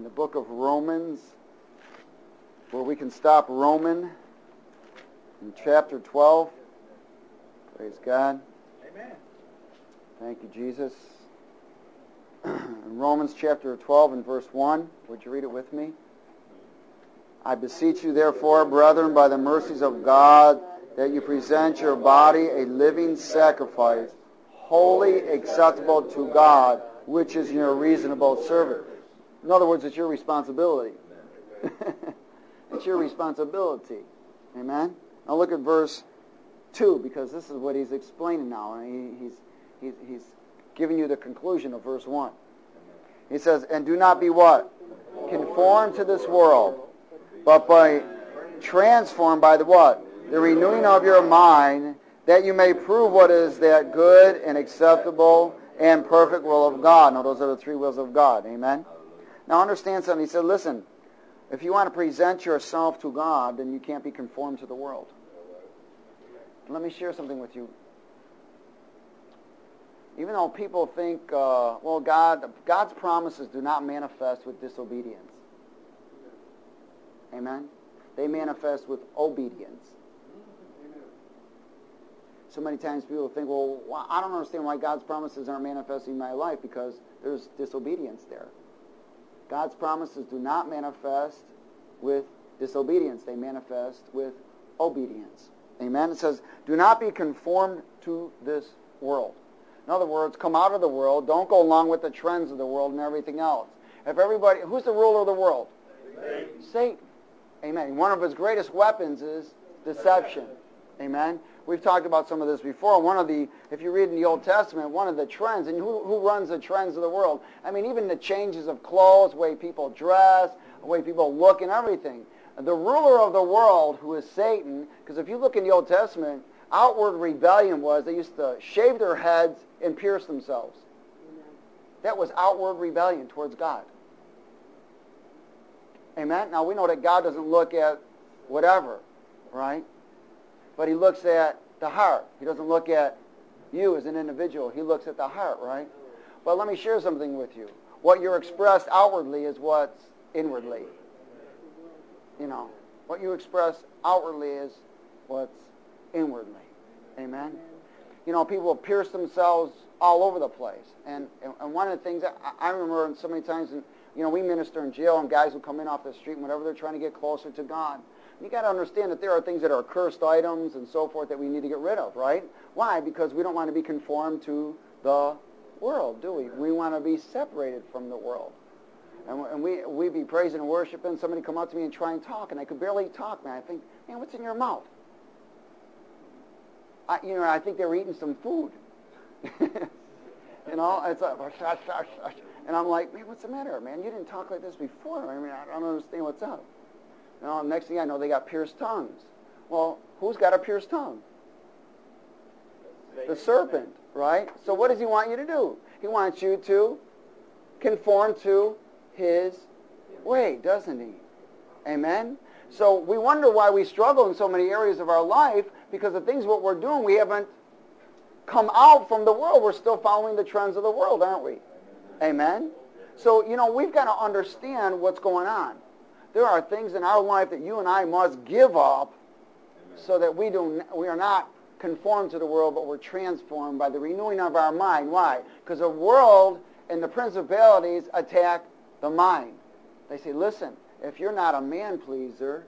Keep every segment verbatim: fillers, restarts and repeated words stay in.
the book of Romans, where we can stop Roman in chapter twelve. Praise God. Amen. Thank you, Jesus. In Romans chapter twelve and verse one, would you read it with me? I beseech you, therefore, brethren, by the mercies of God, that you present your body a living sacrifice, wholly acceptable to God, which is your reasonable service. In other words, it's your responsibility. It's your responsibility. Amen? Now look at verse two, because this is what he's explaining now. And he, he's, he's, he's giving you the conclusion of verse one. He says, and do not be what? Conformed to this world, but by transformed by the what? The renewing of your mind, that you may prove what is that good and acceptable and perfect will of God. Now those are the three wills of God. Amen? Now understand something. He said, listen, if you want to present yourself to God, then you can't be conformed to the world. Let me share something with you. Even though people think, uh, well, God, God's promises do not manifest with disobedience. Amen? They manifest with obedience. So many times people think, well, I don't understand why God's promises aren't manifesting in my life, because there's disobedience there. God's promises do not manifest with disobedience. They manifest with obedience. Amen? It says, do not be conformed to this world. In other words, come out of the world. Don't go along with the trends of the world and everything else. If everybody, who's the ruler of the world? Satan. Satan. Amen. One of his greatest weapons is deception. Amen. We've talked about some of this before. One of the, if you read in the Old Testament, one of the trends, and who, who runs the trends of the world? I mean, even the changes of clothes, the way people dress, the way people look and everything. The ruler of the world, who is Satan, because if you look in the Old Testament, outward rebellion was they used to shave their heads and pierce themselves. That was outward rebellion towards God. Amen? Now, we know that God doesn't look at whatever, right? But he looks at the heart. He doesn't look at you as an individual. He looks at the heart, right? But let me share something with you. What you're expressed outwardly is what's inwardly. You know, what you express outwardly is what's inwardly. Amen? You know, people pierce themselves all over the place. And, and, and one of the things, that I, I remember so many times, in, you know, we minister in jail, and guys will come in off the street, and whatever, they're trying to get closer to God. You got to understand that there are things that are cursed items and so forth that we need to get rid of, right? Why? Because we don't want to be conformed to the world, do we? We want to be separated from the world. And, and we we be praising and worshiping. Somebody come up to me and try and talk, and I could barely talk, man. I think, man, what's in your mouth? I, you know, I think they were eating some food. You know, it's like, and I'm like, man, what's the matter, man? You didn't talk like this before. I mean, I don't understand what's up. You know, next thing I know, they got pierced tongues. Well, who's got a pierced tongue? The serpent, right? So what does he want you to do? He wants you to conform to his way, doesn't he? Amen? So we wonder why we struggle in so many areas of our life, because the things what we're doing, we haven't come out from the world. We're still following the trends of the world, aren't we? Amen? So, you know, we've got to understand what's going on. There are things in our life that you and I must give up so that we do we are not conformed to the world, but we're transformed by the renewing of our mind. Why? Because the world and the principalities attack the mind. They say, listen, if you're not a man-pleaser,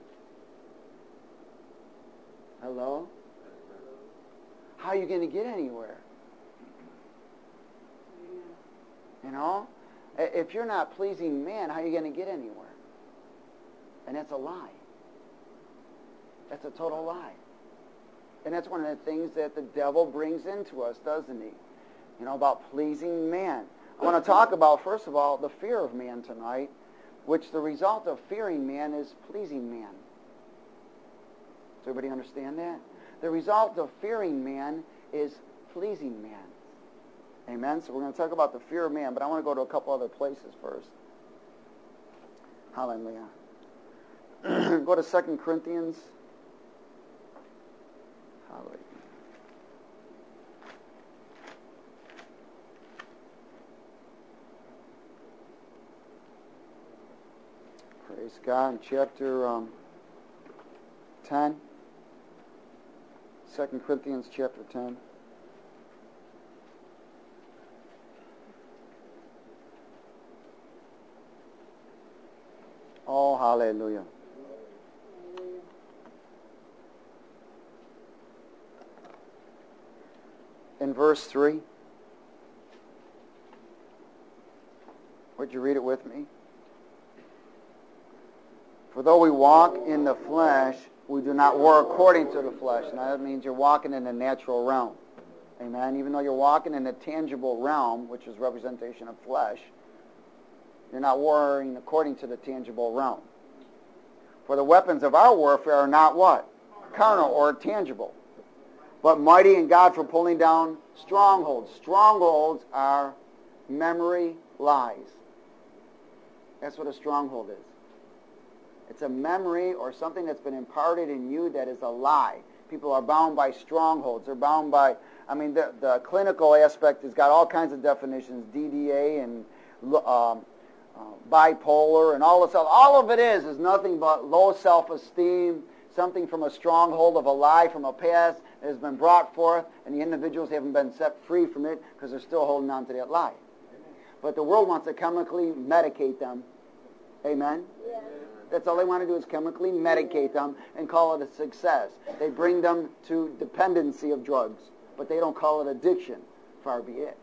hello? How are you going to get anywhere? You know? If you're not pleasing man, how are you going to get anywhere? And that's a lie. That's a total lie. And that's one of the things that the devil brings into us, doesn't he? You know, about pleasing man. I want to talk about, first of all, the fear of man tonight, which the result of fearing man is pleasing man. Does everybody understand that? The result of fearing man is pleasing man. Amen? So we're going to talk about the fear of man, but I want to go to a couple other places first. Hallelujah. Go to Second Corinthians. Hallelujah. Praise God. Chapter um, ten. Second Corinthians chapter ten. Oh, hallelujah. In verse three. Would you read it with me? For though we walk in the flesh, we do not war according to the flesh. Now that means you're walking in the natural realm. Amen? Even though you're walking in the tangible realm, which is representation of flesh, you're not warring according to the tangible realm. For the weapons of our warfare are not what? Carnal or tangible, but mighty in God for pulling down strongholds. Strongholds are memory lies. That's what a stronghold is. It's a memory or something that's been imparted in you that is a lie. People are bound by strongholds. They're bound by, I mean, the, the clinical aspect has got all kinds of definitions, D D A and um, uh, bipolar and all this stuff. All of it is is nothing but low self-esteem, something from a stronghold of a lie from a past that has been brought forth, and the individuals haven't been set free from it because they're still holding on to that lie. But the world wants to chemically medicate them. Amen? Yeah. That's all they want to do is chemically medicate them and call it a success. They bring them to dependency of drugs, but they don't call it addiction. Far be it.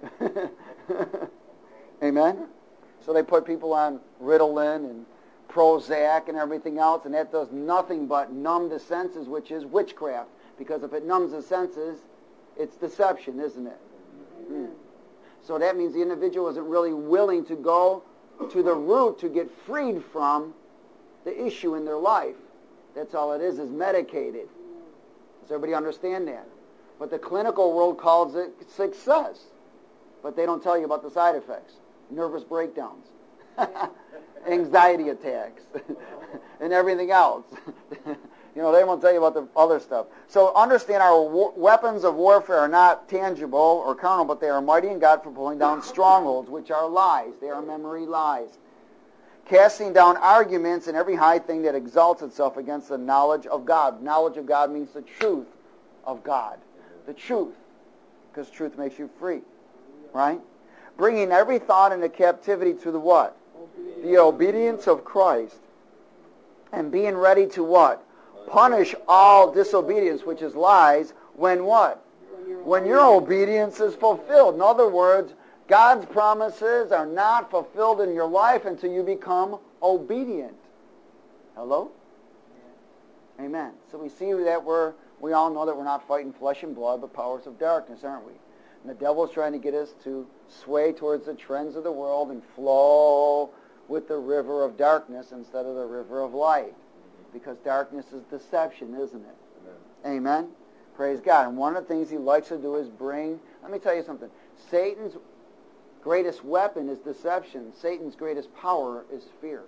Amen? So they put people on Ritalin and Prozac and everything else, and that does nothing but numb the senses, which is witchcraft. Because if it numbs the senses, it's deception, isn't it? Mm. So that means the individual isn't really willing to go to the root to get freed from the issue in their life. That's all it is, is medicated. Does everybody understand that? But the clinical world calls it success. But they don't tell you about the side effects. Nervous breakdowns. Anxiety attacks. And everything else. You know, they won't tell you about the other stuff. So understand our war- weapons of warfare are not tangible or carnal, but they are mighty in God for pulling down strongholds, which are lies. They are memory lies. Casting down arguments and every high thing that exalts itself against the knowledge of God. Knowledge of God means the truth of God. The truth. Because truth makes you free. Right? Bringing every thought into captivity to the what? Obedience. The obedience of Christ. And being ready to what? Punish all disobedience, which is lies, when what? When your obedience is fulfilled. In other words, God's promises are not fulfilled in your life until you become obedient. Hello? Amen. So we see that we're, we all know that we're not fighting flesh and blood, but powers of darkness, aren't we? And the devil's trying to get us to sway towards the trends of the world and flow with the river of darkness instead of the river of light. Because darkness is deception, isn't it? Amen. Amen? Praise God. And one of the things he likes to do is bring, let me tell you something. Satan's greatest weapon is deception. Satan's greatest power is fear.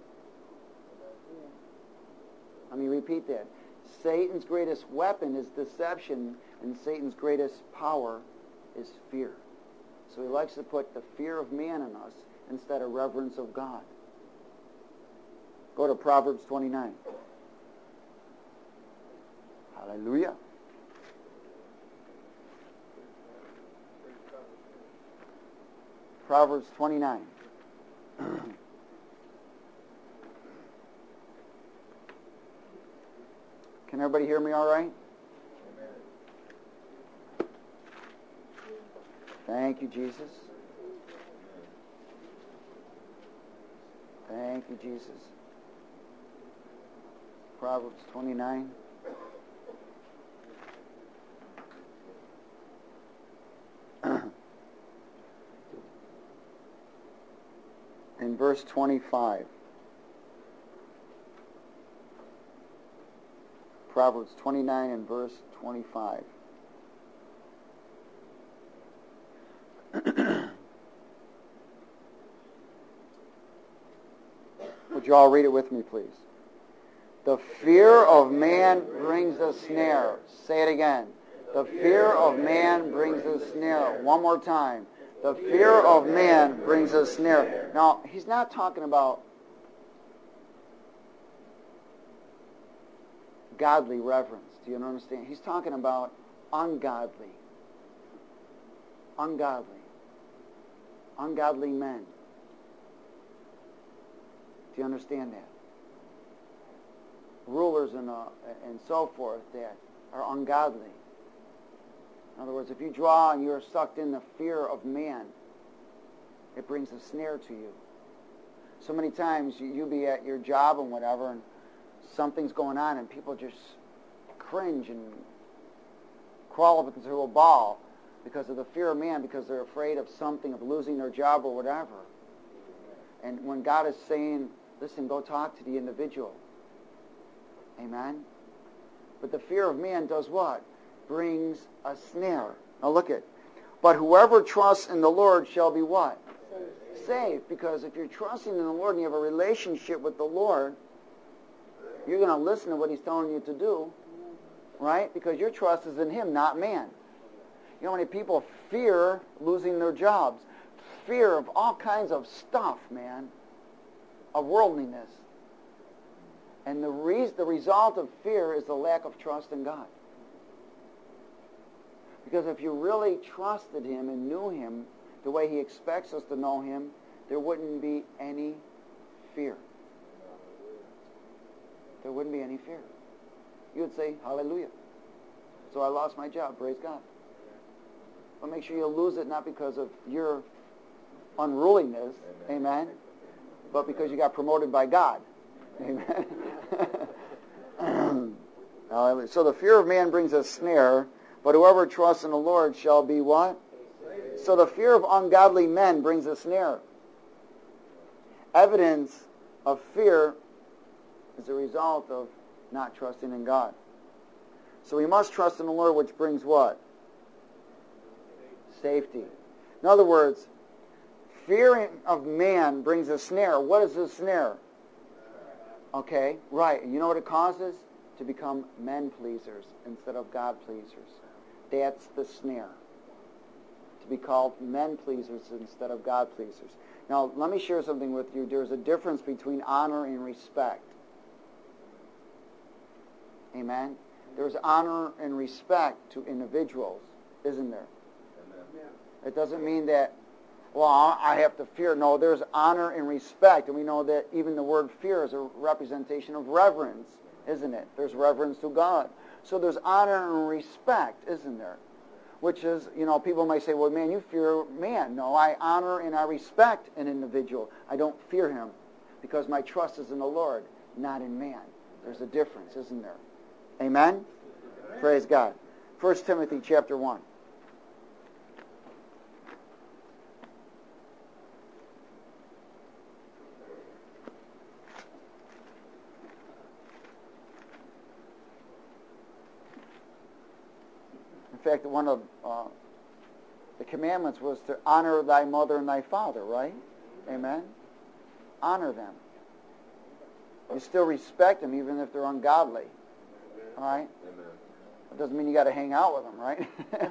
Let me repeat that. Satan's greatest weapon is deception, and Satan's greatest power is fear. So he likes to put the fear of man in us instead of reverence of God. Go to Proverbs twenty-nine. Hallelujah. Proverbs twenty-nine. Can everybody hear me all right? Thank you, Jesus. Thank you, Jesus. Proverbs twenty-nine. In verse twenty-five. Proverbs twenty-nine and verse twenty-five. Would you all read it with me, please? The fear of man brings a snare. Say it again. The fear of man brings a snare. One more time. The fear of man brings a snare. Now, he's not talking about godly reverence. Do you understand? He's talking about ungodly. Ungodly. Ungodly men. Do you understand that? Rulers and, uh, and so forth that are ungodly. In other words, if you draw and you're sucked in the fear of man, it brings a snare to you. So many times you, you be at your job and whatever, and something's going on, and people just cringe and crawl up into a ball because of the fear of man, because they're afraid of something, of losing their job or whatever. And when God is saying, listen, go talk to the individual. Amen? But the fear of man does what? Brings a snare. Now look at, but whoever trusts in the Lord shall be what? Saved. Saved. Because if you're trusting in the Lord and you have a relationship with the Lord, you're going to listen to what He's telling you to do, right? Because your trust is in Him, not man. You know how many people fear losing their jobs, fear of all kinds of stuff, man, of worldliness. And the, re- the result of fear is the lack of trust in God. Because if you really trusted Him and knew Him the way He expects us to know Him, there wouldn't be any fear. There wouldn't be any fear. You would say, hallelujah. So I lost my job, praise God. But make sure you lose it not because of your unruliness, amen, but because you got promoted by God. Amen. Hallelujah. So the fear of man brings a snare, but whoever trusts in the Lord shall be what? So the fear of ungodly men brings a snare. Evidence of fear is a result of not trusting in God. So we must trust in the Lord, which brings what? Safety. In other words, fear of man brings a snare. What is this snare? Okay, right. And you know what it causes? To become men pleasers instead of God pleasers. That's the snare. To be called men pleasers instead of God pleasers. Now, let me share something with you. There's a difference between honor and respect. Amen? There's honor and respect to individuals, isn't there? Amen. It doesn't mean that, well, I have to fear. No, there's honor and respect. And we know that even the word fear is a representation of reverence, isn't it? There's reverence to God. So there's honor and respect, isn't there? Which is, you know, people might say, well, man, you fear man. No, I honor and I respect an individual. I don't fear him because my trust is in the Lord, not in man. There's a difference, isn't there? Amen? Amen. Praise God. First Timothy chapter one. In fact, one of uh, the commandments was to honor thy mother and thy father, right? Amen? Honor them. You still respect them even if they're ungodly. All right? Amen. It doesn't mean you got to hang out with them, right?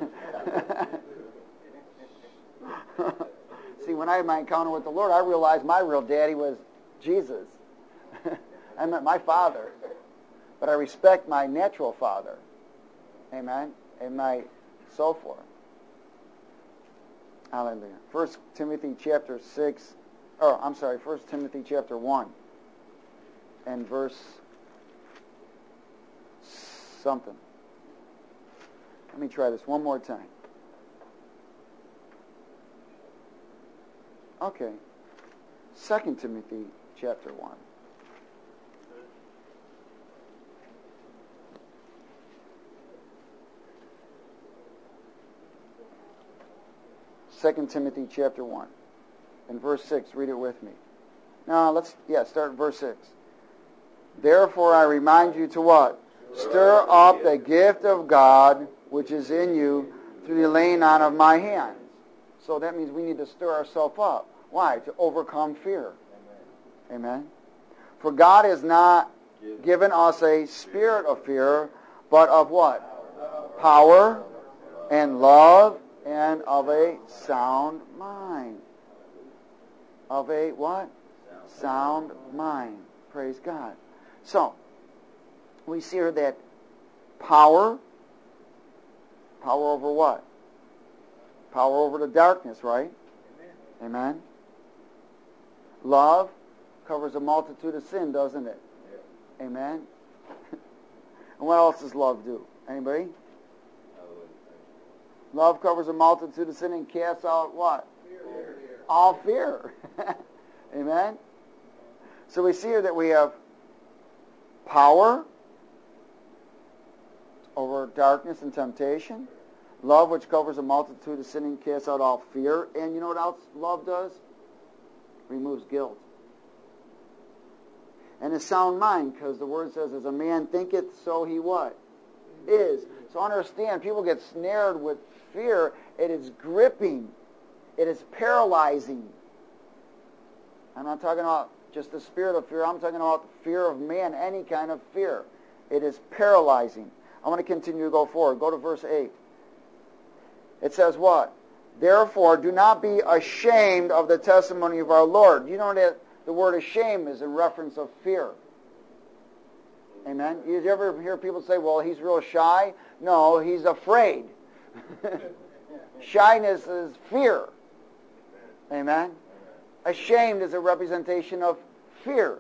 See, when I had my encounter with the Lord, I realized my real daddy was Jesus. I met my father. But I respect my natural father. Amen? And my so forth. Hallelujah. First Timothy chapter six, oh, I'm sorry, First Timothy chapter one and verse something. Let me try this one more time. Okay. Second Timothy chapter one. Second Timothy chapter one and verse six. Read it with me. Now let's yeah start at verse six. Therefore I remind you to what? Stir up the gift of God which is in you through the laying on of my hands. So that means we need to stir ourselves up. Why? To overcome fear. Amen. Amen. For God has not given us a spirit of fear, but of what? Power and love and of a sound mind. Of a what? Sound mind. Praise God. So, we see here that power, power over what? Power over the darkness, right? Amen. Amen. Love covers a multitude of sin, doesn't it? Yeah. Amen. And what else does love do? Anybody? Love covers a multitude of sin and casts out what? Fear. All fear. Amen. So we see here that we have power over darkness and temptation. Love, which covers a multitude of sin and casts out all fear. And you know what else love does? Removes guilt. And a sound mind, because the word says, as a man thinketh, so he what? Is. So understand, people get snared with fear. It is gripping. It is paralyzing. I'm not talking about just the spirit of fear. I'm talking about the fear of man, any kind of fear. It is paralyzing. I want to continue to go forward. Go to verse eight. It says what? Therefore, do not be ashamed of the testimony of our Lord. You know that the word ashamed is in reference of fear. Amen? You ever hear people say, well, he's real shy? No, he's afraid. Shyness is fear. Amen? Ashamed is a representation of fear.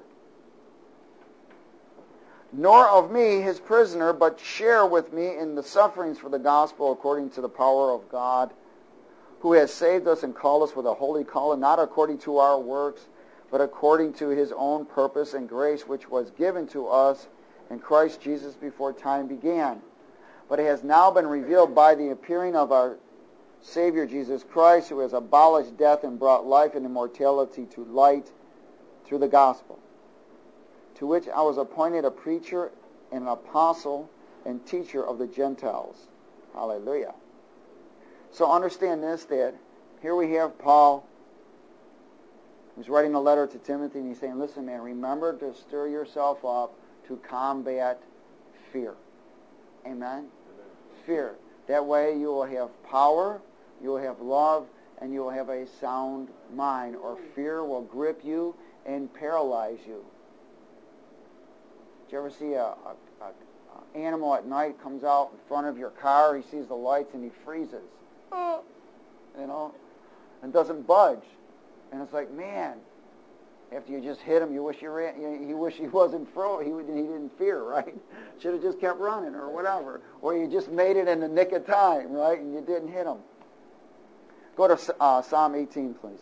Nor of me, his prisoner, but share with me in the sufferings for the gospel according to the power of God, who has saved us and called us with a holy calling, not according to our works, but according to his own purpose and grace, which was given to us in Christ Jesus before time began. But it has now been revealed by the appearing of our Savior Jesus Christ, who has abolished death and brought life and immortality to light through the gospel, to which I was appointed a preacher and an apostle and teacher of the Gentiles. Hallelujah. So understand this, that here we have Paul, who's writing a letter to Timothy, and he's saying, listen, man, remember to stir yourself up to combat fear. Amen? Amen. Fear. That way you will have power, you will have love, and you will have a sound mind, or fear will grip you and paralyze you. Did you ever see a, a, a, a animal at night comes out in front of your car, he sees the lights and he freezes, you know, and doesn't budge. And it's like, man, after you just hit him, you wish you ran, you, you wish he wasn't fro, he, he didn't fear, right? Should have just kept running or whatever. Or you just made it in the nick of time, right? And you didn't hit him. Go to uh, Psalm eighteen, please.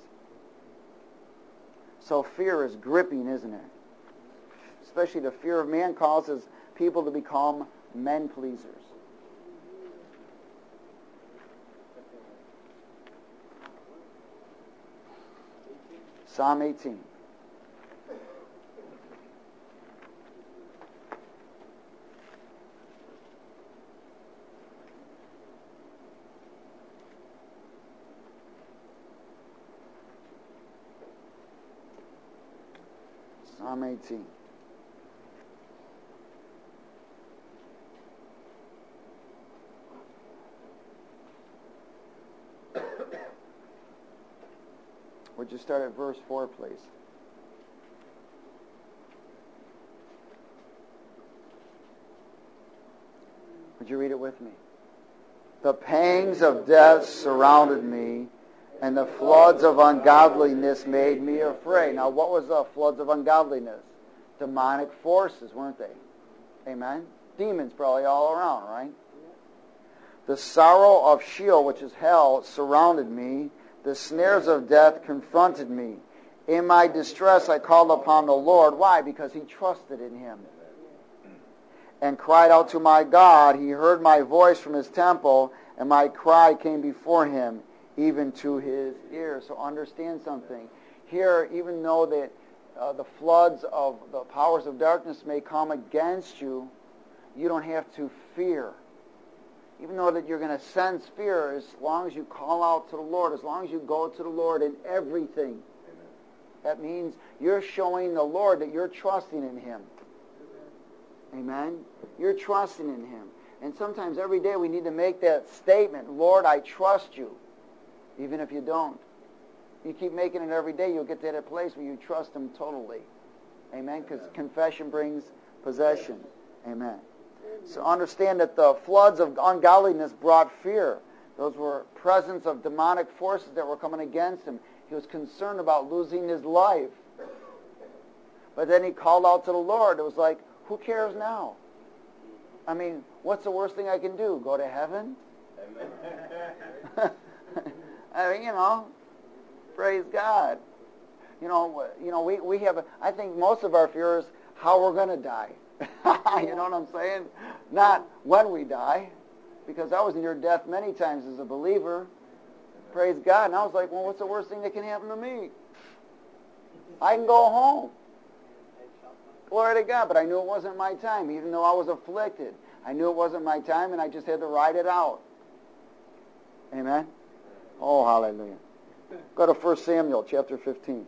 So fear is gripping, isn't it? Especially the fear of man causes people to become men pleasers. Psalm eighteen. Psalm eighteen. Would you start at verse four, please? Would you read it with me? The pangs of death surrounded me, and the floods of ungodliness made me afraid. Now, what was the floods of ungodliness? Demonic forces, weren't they? Amen? Demons probably all around, right? The sorrow of Sheol, which is hell, surrounded me. The snares of death confronted me. In my distress, I called upon the Lord. Why? Because he trusted in him. And cried out to my God. He heard my voice from his temple, and my cry came before him, even to his ears. So understand something. Here, even though that uh, the floods of the powers of darkness may come against you, you don't have to fear. Even though that you're going to sense fear, as long as you call out to the Lord, as long as you go to the Lord in everything, amen, that means you're showing the Lord that you're trusting in him. Amen? You're trusting in him. And sometimes every day we need to make that statement, Lord, I trust you, even if you don't. You keep making it every day, you'll get to that place where you trust him totally. Amen? Because confession brings possession. Amen. So understand that the floods of ungodliness brought fear. Those were presence of demonic forces that were coming against him. He was concerned about losing his life. But then he called out to the Lord. It was like, who cares now? I mean, what's the worst thing I can do? Go to heaven? I mean, you know, praise God. You know, you know, we, we have, a, I think most of our fear is how we're going to die. You know what I'm saying? Not when we die, because I was near death many times as a believer. Praise God. And I was like, well, what's the worst thing that can happen to me? I can go home. Glory to God. But I knew it wasn't my time, even though I was afflicted. I knew it wasn't my time, and I just had to ride it out. Amen? Oh, hallelujah. Go to First Samuel chapter fifteen.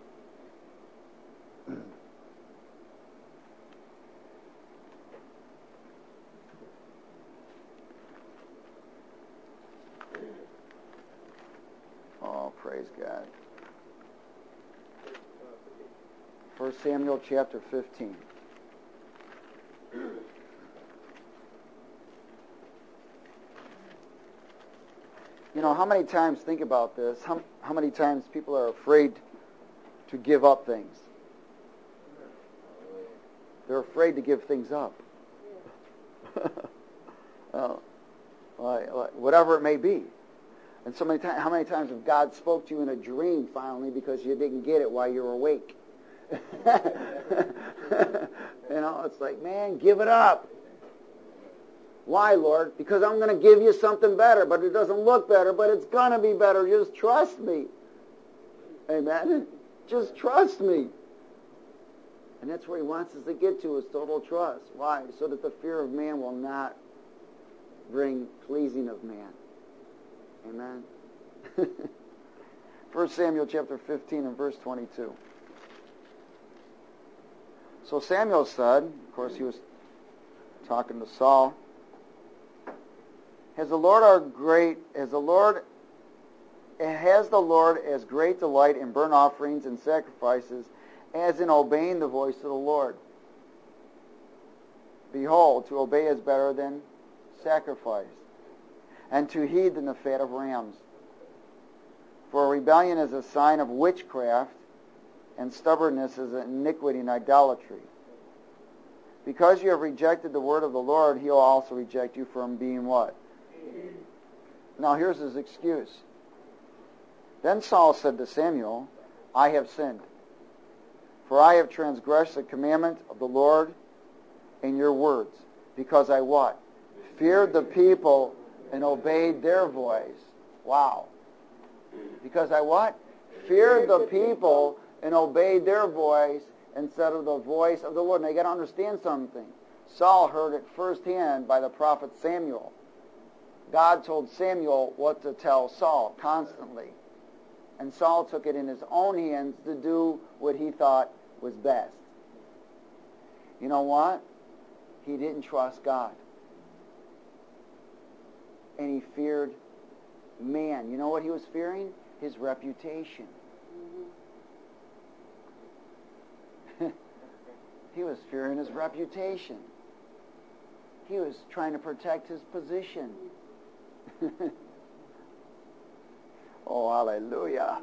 Oh, praise God. First Samuel chapter fifteen. You know, how many times, think about this, how, how many times people are afraid to give up things? They're afraid to give things up. uh, like, like, whatever it may be. And so many times, how many times have God spoke to you in a dream finally because you didn't get it while you were awake? You know, it's like, man, give it up. Why, Lord? Because I'm going to give you something better, but it doesn't look better, but it's going to be better. Just trust me. Amen? Just trust me. And that's where he wants us to get to, is total trust. Why? So that the fear of man will not bring pleasing of man. Amen? First Samuel chapter fifteen and verse twenty-two. So Samuel said, of course he was talking to Saul, Has the Lord our great, has the Lord, has the Lord as great delight in burnt offerings and sacrifices as in obeying the voice of the Lord? Behold, to obey is better than sacrifice, and to heed than the fat of rams. For rebellion is a sign of witchcraft, and stubbornness is iniquity and idolatry. Because you have rejected the word of the Lord, he'll also reject you from being what? Now here's his excuse. Then Saul said to Samuel, I have sinned, for I have transgressed the commandment of the Lord in your words, because I what? Feared the people and obeyed their voice. Wow. Because I what? Feared the people and obeyed their voice instead of the voice of the Lord. Now you got to understand something. Saul heard it firsthand by the prophet Samuel. God told Samuel what to tell Saul constantly. And Saul took it in his own hands to do what he thought was best. You know what? He didn't trust God. And he feared man. You know what he was fearing? His reputation. He was fearing his reputation. He was trying to protect his position. Oh, hallelujah.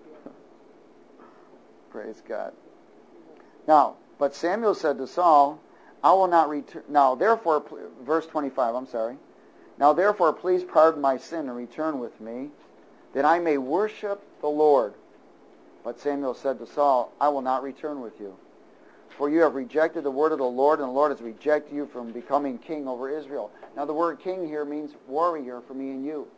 Praise God. Now, but Samuel said to Saul, I will not return. Now, therefore, verse twenty-five, I'm sorry. Now, therefore, please pardon my sin and return with me, that I may worship the Lord. But Samuel said to Saul, I will not return with you, for you have rejected the word of the Lord, and the Lord has rejected you from becoming king over Israel. Now, the word king here means warrior for me and you.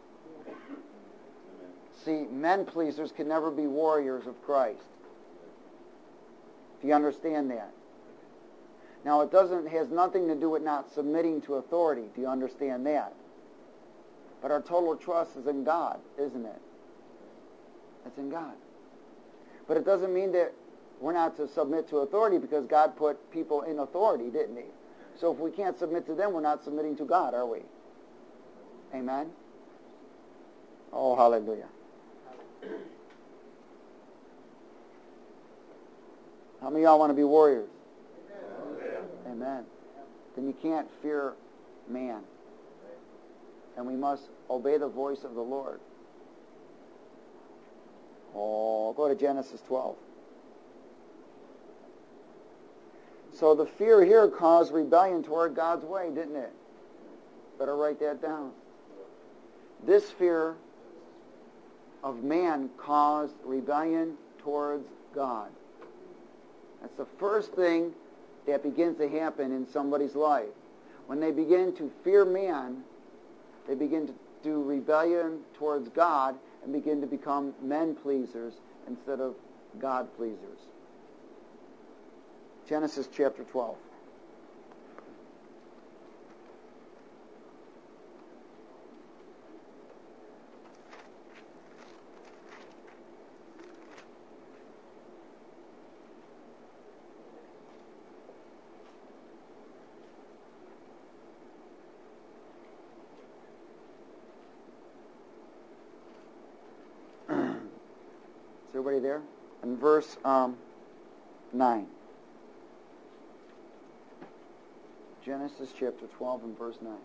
See, men pleasers can never be warriors of Christ. Do you understand that? Now, it doesn't has nothing to do with not submitting to authority. Do you understand that? But our total trust is in God, isn't it? It's in God. But it doesn't mean that we're not to submit to authority, because God put people in authority, didn't he? So if we can't submit to them, we're not submitting to God, are we? Amen? Oh, hallelujah. How many of y'all want to be warriors? Amen. Amen. then you can't fear man. And we must obey the voice of the Lord. Oh, go to Genesis twelve. So the fear here caused rebellion toward God's way, didn't it? Better write that down. This fear of man caused rebellion towards God. That's the first thing that begins to happen in somebody's life. When they begin to fear man, they begin to do rebellion towards God and begin to become men pleasers instead of God pleasers. Genesis chapter twelve. Is everybody there? In verse um, nine. Genesis chapter twelve and verse nine.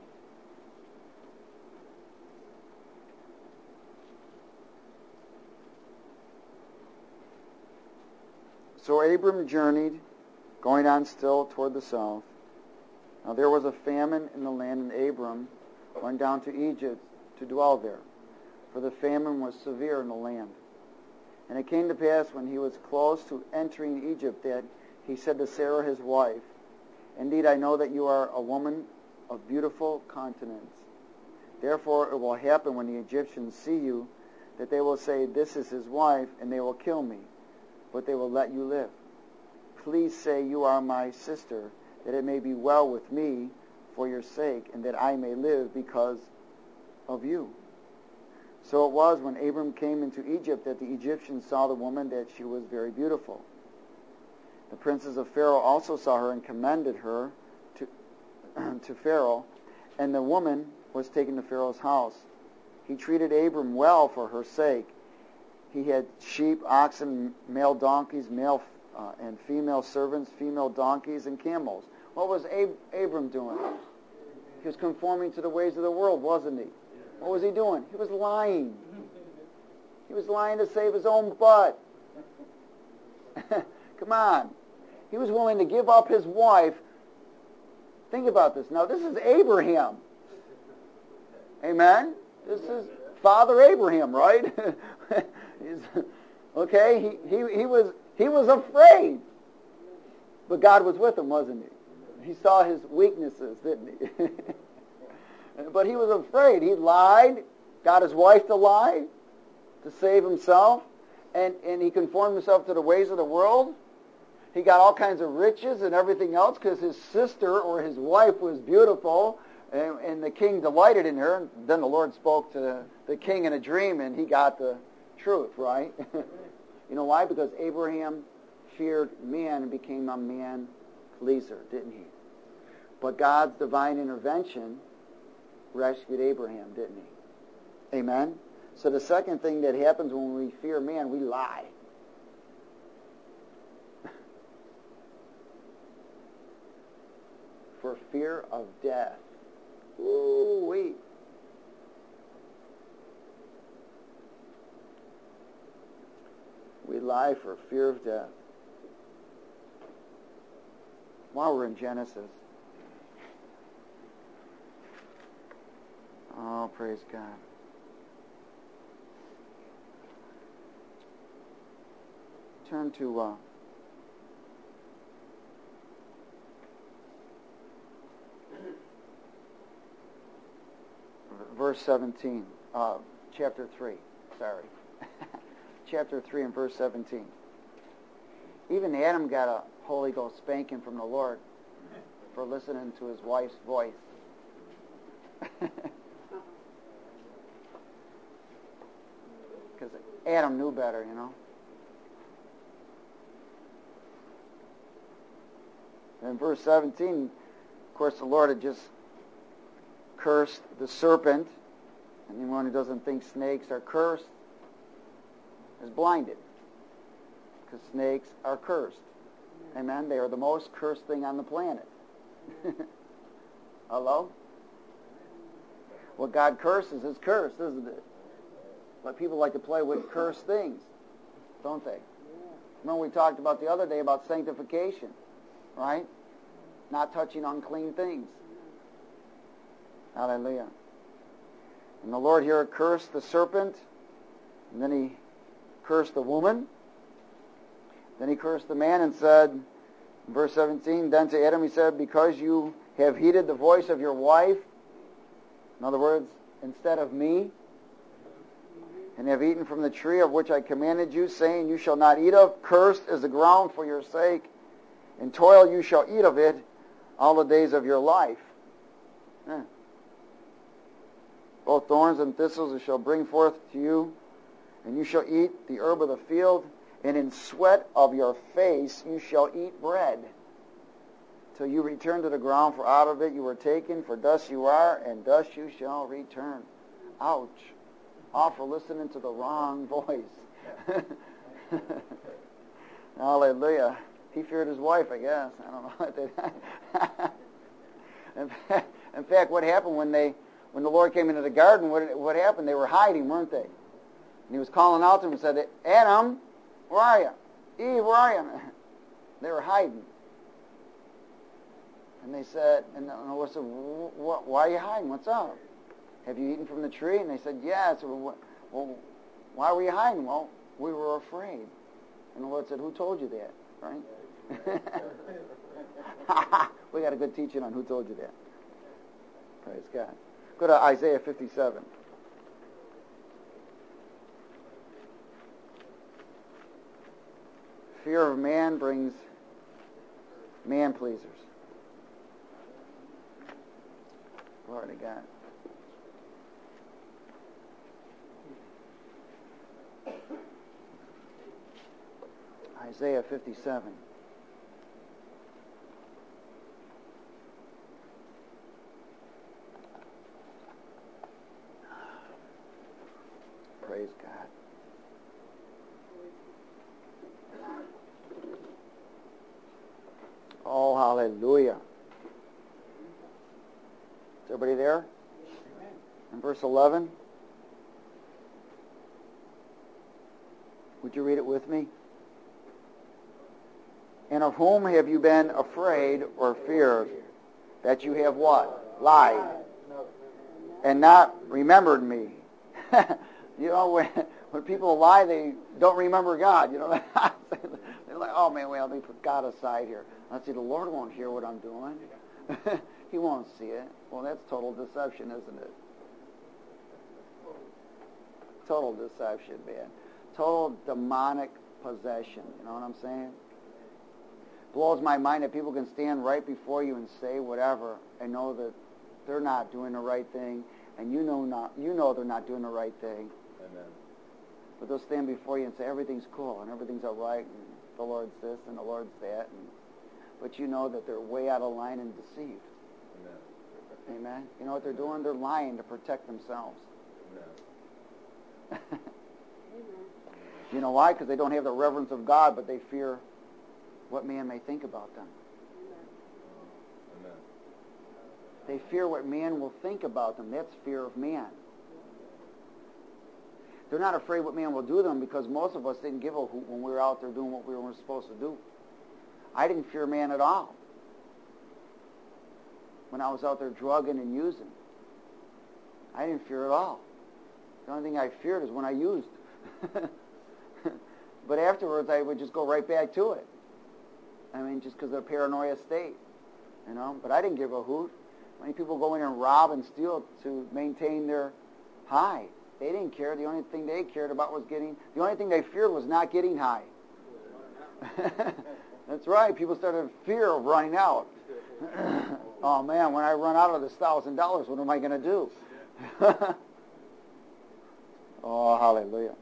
So Abram journeyed, going on still toward the south. Now there was a famine in the land, and Abram went down to Egypt to dwell there, for the famine was severe in the land. And it came to pass when he was close to entering Egypt that he said to Sarah his wife, Indeed, I know that you are a woman of beautiful countenance. Therefore it will happen when the Egyptians see you, that they will say, This is his wife, and they will kill me, but they will let you live. Please say you are my sister, that it may be well with me for your sake, and that I may live because of you. So it was when Abram came into Egypt that the Egyptians saw the woman, that she was very beautiful. The princes of Pharaoh also saw her and commended her to, to Pharaoh, and the woman was taken to Pharaoh's house. He treated Abram well for her sake. He had sheep, oxen, male donkeys, male uh, and female servants, female donkeys, and camels. What was Ab- Abram doing? He was conforming to the ways of the world, wasn't he? What was he doing? He was lying. He was lying to save his own butt. Come on. He was willing to give up his wife. Think about this. Now, this is Abraham. Amen? This is Father Abraham, right? okay, he, he, he, was, he was afraid. But God was with him, wasn't he? He saw his weaknesses, didn't he? But he was afraid. He lied, got his wife to lie to save himself, and, and he conformed himself to the ways of the world. He got all kinds of riches and everything else because his sister or his wife was beautiful, and, and the king delighted in her. And then the Lord spoke to the, the king in a dream, and he got the truth, right? You know why? Because Abraham feared man and became a man pleaser, didn't he? But God's divine intervention rescued Abraham, didn't he? Amen? So the second thing that happens when we fear man, we lie. For fear of death. Ooh, wait. We lie for fear of death. While we're in Genesis. Oh, praise God. Turn to uh, verse seventeen, uh, chapter three. Sorry. Chapter three and verse seventeen. Even Adam got a Holy Ghost spanking from the Lord for listening to his wife's voice. Because Adam knew better, you know. In verse seventeen, of course, the Lord had just cursed the serpent. Anyone who doesn't think snakes are cursed is blinded. Because snakes are cursed. Amen? They are the most cursed thing on the planet. Hello? What God curses is cursed, isn't it? But people like to play with cursed things, don't they? Remember we talked about the other day about sanctification, right? Not touching unclean things. Hallelujah. And the Lord here cursed the serpent, and then he cursed the woman. Then he cursed the man and said, in verse seventeen, then to Adam he said, because you have heeded the voice of your wife, in other words, instead of me, and have eaten from the tree of which I commanded you, saying, you shall not eat of, cursed is the ground for your sake, in toil you shall eat of it all the days of your life. Eh. Both thorns and thistles it shall bring forth to you, and you shall eat the herb of the field, and in sweat of your face you shall eat bread, till you return to the ground, for out of it you were taken, for dust you are, and dust you shall return. Ouch. All for listening to the wrong voice. Hallelujah. He feared his wife, I guess. I don't know. in, fact, in fact, what happened when they, when the Lord came into the garden, what, what happened? They were hiding, weren't they? And he was calling out to them and said, Adam, where are you? Eve, where are you? They were hiding. And they said, and the Lord said, why are you hiding? What's up? Have you eaten from the tree? And they said, yes. Well, why were you hiding? Well, we were afraid. And the Lord said, who told you that? Right? We got a good teaching on who told you that. Praise God. Go to Isaiah fifty-seven. Fear of man brings man pleasers. Glory to God. Isaiah fifty-seven. Praise God. Oh, hallelujah. Is everybody there? In verse eleven. Would you read it with me? And of whom have you been afraid or feared, that you have what? Lied, and not remembered me. You know, when, when people lie, they don't remember God. You know, they're like, oh man, well, let me put God aside here. I see the Lord won't hear what I'm doing. He won't see it. Well, that's total deception, isn't it? Total deception, man. Total demonic possession. You know what I'm saying? Blows my mind that people can stand right before you and say whatever and know that they're not doing the right thing, and you know not you know they're not doing the right thing. Amen. But they'll stand before you and say everything's cool and everything's all right and the Lord's this and the Lord's that, and, but you know that they're way out of line and deceived. Amen. Amen. You know what they're doing? They're lying to protect themselves. Amen. You know why? Because they don't have the reverence of God, but they fear what man may think about them. Amen. They fear what man will think about them. That's fear of man. They're not afraid what man will do to them, because most of us didn't give a hoot when we were out there doing what we were supposed to do. I didn't fear man at all when I was out there drugging and using. I didn't fear at all. The only thing I feared is when I used. But afterwards, I would just go right back to it. I mean, just because of the paranoia state, you know. But I didn't give a hoot. Many people go in and rob and steal to maintain their high. They didn't care. The only thing they cared about was getting, the only thing they feared was not getting high. That's right. People started fear of running out. Oh, man, when I run out of this one thousand dollars, what am I going to do? Oh, hallelujah.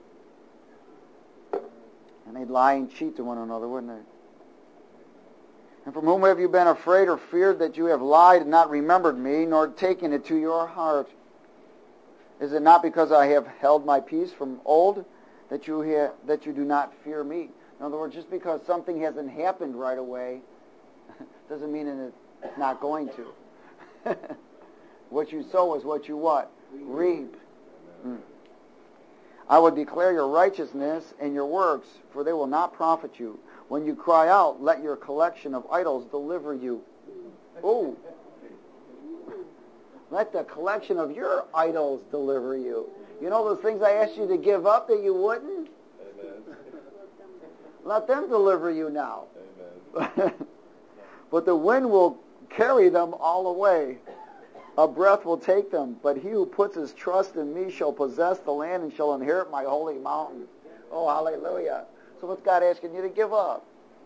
And they'd lie and cheat to one another, wouldn't they? And from whom have you been afraid or feared, that you have lied and not remembered me, nor taken it to your heart? Is it not because I have held my peace from old that you ha- that you do not fear me? In other words, just because something hasn't happened right away doesn't mean that it's not going to. What you sow is what you what? Reap. Mm. I will declare your righteousness and your works, for they will not profit you. When you cry out, let your collection of idols deliver you. Oh. Let the collection of your idols deliver you. You know those things I asked you to give up that you wouldn't? Amen. Let them deliver you now. Amen. But the wind will carry them all away. A breath will take them. But he who puts his trust in me shall possess the land and shall inherit my holy mountain. Oh, hallelujah. So what's God asking you to give up?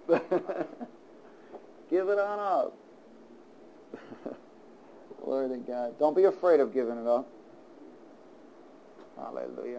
Give it on up. Glory to God. Don't be afraid of giving it up. Hallelujah.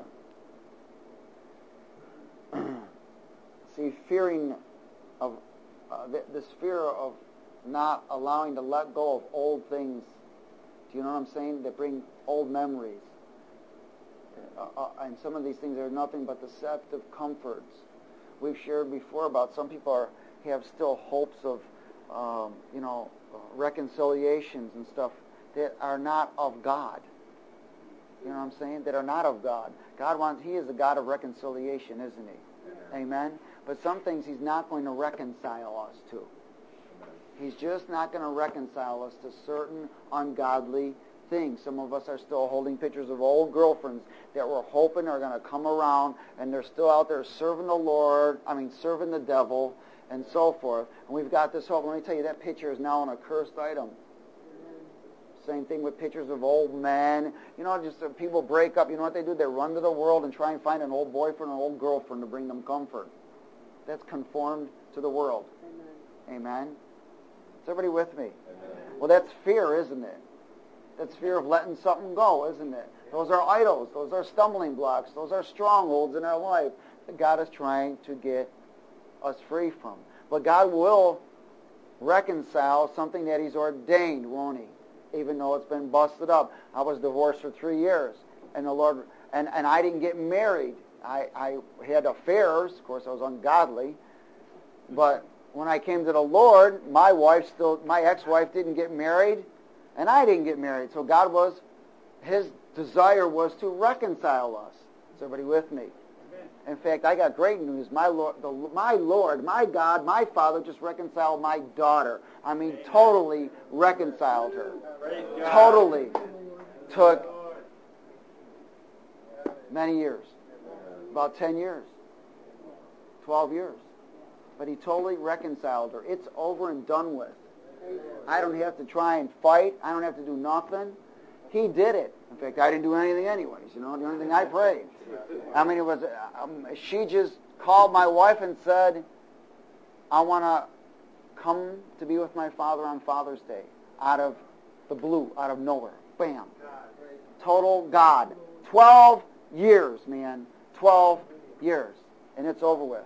See, fearing of uh, th- this fear of not allowing to let go of old things. Do you know what I'm saying? That bring old memories. Uh, uh, and some of these things are nothing but deceptive comforts. We've shared before about some people are have still hopes of, um, you know, uh, reconciliations and stuff that are not of God. You know what I'm saying? That are not of God. God wants, He is a God of reconciliation, isn't He? Amen. Amen. But some things He's not going to reconcile us to. He's just not going to reconcile us to certain ungodly things. Some of us are still holding pictures of old girlfriends that we're hoping are going to come around, and they're still out there serving the Lord, I mean, serving the devil, and so forth. And we've got this hope. Let me tell you, that picture is now an accursed item. Same thing with pictures of old men. You know, just uh, people break up. You know what they do? They run to the world and try and find an old boyfriend or an old girlfriend to bring them comfort. That's conformed to the world. Amen. Amen. Is everybody with me? Amen. Well, that's fear, isn't it? That's fear of letting something go, isn't it? Those are idols. Those are stumbling blocks. Those are strongholds in our life that God is trying to get us free from. But God will reconcile something that He's ordained, won't He? Even though it's been busted up. I was divorced for three years, and the Lord, and, and I didn't get married. I, I had affairs. Of course, I was ungodly. But when I came to the Lord, my wife still, my ex-wife didn't get married, and I didn't get married. So God was, His desire was to reconcile us. Is everybody with me? In fact, I got great news. My Lord, the, my Lord, my God, my Father just reconciled my daughter. I mean, totally reconciled her. Totally. Took many years. About ten years. twelve years. But He totally reconciled her. It's over and done with. I don't have to try and fight. I don't have to do nothing. He did it. In fact, I didn't do anything anyways. You know, the only thing I prayed. I mean, it was, um, she just called my wife and said, I want to come to be with my father on Father's Day. Out of the blue, out of nowhere. Bam. Total God. Twelve years, man. Twelve years. And it's over with.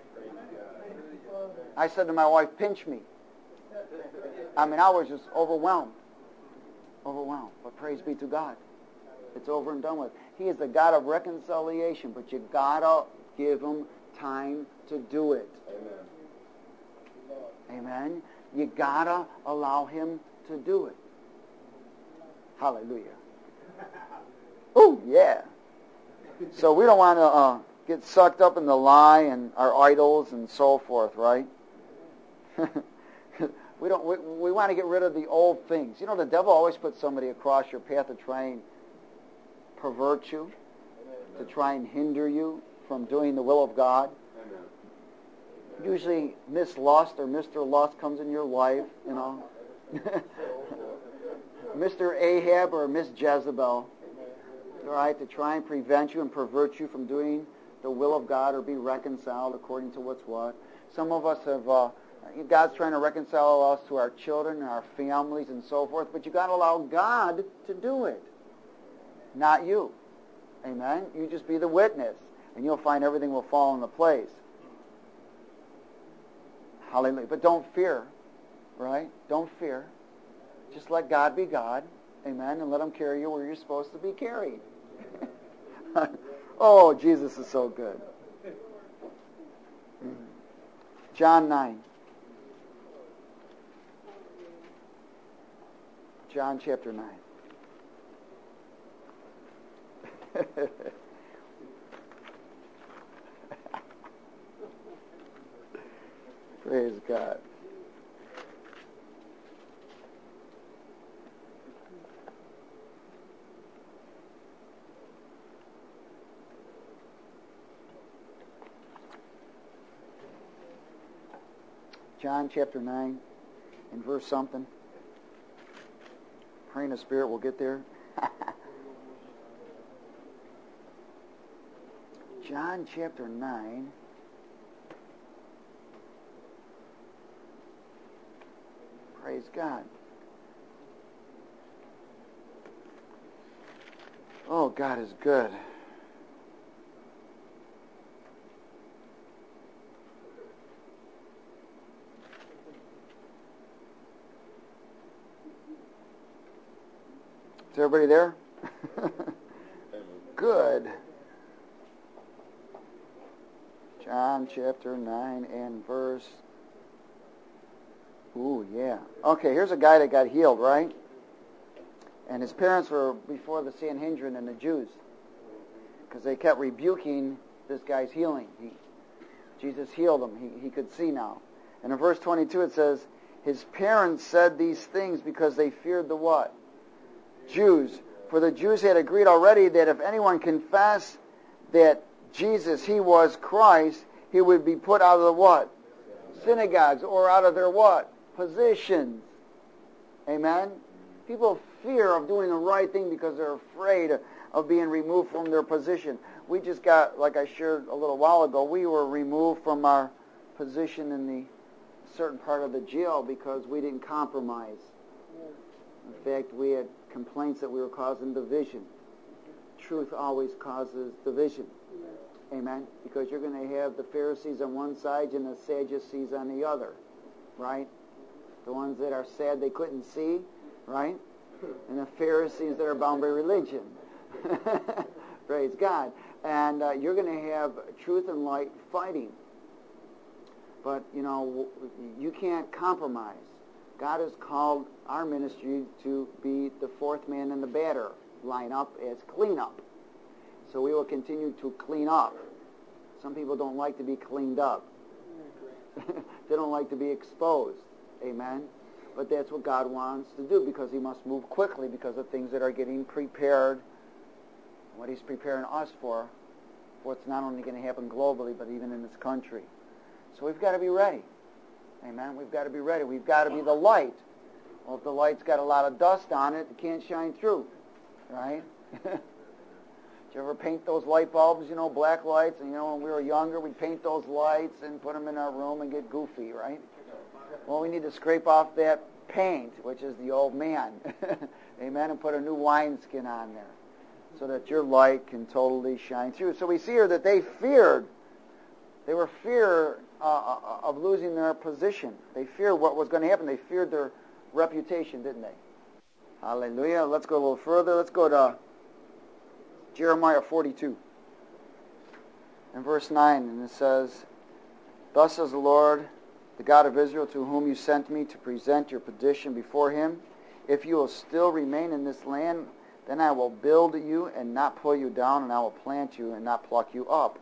I said to my wife, pinch me. I mean, I was just overwhelmed. Overwhelmed. But praise be to God. It's over and done with. He is the God of reconciliation, but you gotta give Him time to do it. Amen. Amen. You gotta allow Him to do it. Hallelujah. Oh, yeah. So we don't want to uh, get sucked up in the lie and our idols and so forth, right? we don't. We, we want to get rid of the old things. You know, the devil always puts somebody across your path to try and pervert you, to try and hinder you from doing the will of God. Usually Miss Lust or Mister Lust comes in your life, you know. Mister Ahab or Miss Jezebel, all right, to try and prevent you and pervert you from doing the will of God or be reconciled according to what's what. Some of us have, uh, God's trying to reconcile us to our children and our families and so forth, but you got to allow God to do it, not you. Amen? You just be the witness, and you'll find everything will fall into place. Hallelujah. But don't fear, right? Don't fear. Just let God be God. Amen? And let Him carry you where you're supposed to be carried. Oh, Jesus is so good. John nine. John chapter nine. Praise God. John chapter nine and verse something. Praying the Spirit will get there. John chapter nine. Praise God. Oh, God is good. Is everybody there? Good. John chapter nine and verse... Ooh, yeah. Okay, here's a guy that got healed, right? And his parents were before the Sanhedrin and the Jews because they kept rebuking this guy's healing. He, Jesus healed him. He, he could see now. And in verse twenty-two it says, his parents said these things because they feared the what? Jews. For the Jews had agreed already that if anyone confessed that Jesus, he was Christ, he would be put out of the what? Synagogues, or out of their what? Positions. Amen? People fear of doing the right thing because they're afraid of being removed from their position. We just got, like I shared a little while ago, we were removed from our position in the certain part of the jail because we didn't compromise. In fact, we had complaints that we were causing division. Truth always causes division. Amen? Because you're going to have the Pharisees on one side and the Sadducees on the other. Right? The ones that are sad they couldn't see. Right? And the Pharisees that are bound by religion. Praise God. And uh, you're going to have truth and light fighting. But, you know, you can't compromise. God has called our ministry to be the fourth man in the batter lineup as cleanup. So we will continue to clean up. Some people don't like to be cleaned up. They don't like to be exposed. Amen? But that's what God wants to do because he must move quickly because of things that are getting prepared, what he's preparing us for, what's not only going to happen globally, but even in this country. So we've got to be ready. Amen? We've got to be ready. We've got to be the light. Well, if the light's got a lot of dust on it, it can't shine through. Right? Did you ever paint those light bulbs, you know, black lights? And, you know, when we were younger, we'd paint those lights and put them in our room and get goofy, right? Well, we need to scrape off that paint, which is the old man. Amen? And put a new wineskin on there so that your light can totally shine through. So we see here that they feared. They were fear uh, of losing their position. They feared what was going to happen. They feared their reputation, didn't they? Hallelujah. Let's go a little further. Let's go to Jeremiah forty-two and verse nine. And it says, thus says the Lord, the God of Israel, to whom you sent me to present your petition before him, if you will still remain in this land, then I will build you and not pull you down, and I will plant you and not pluck you up.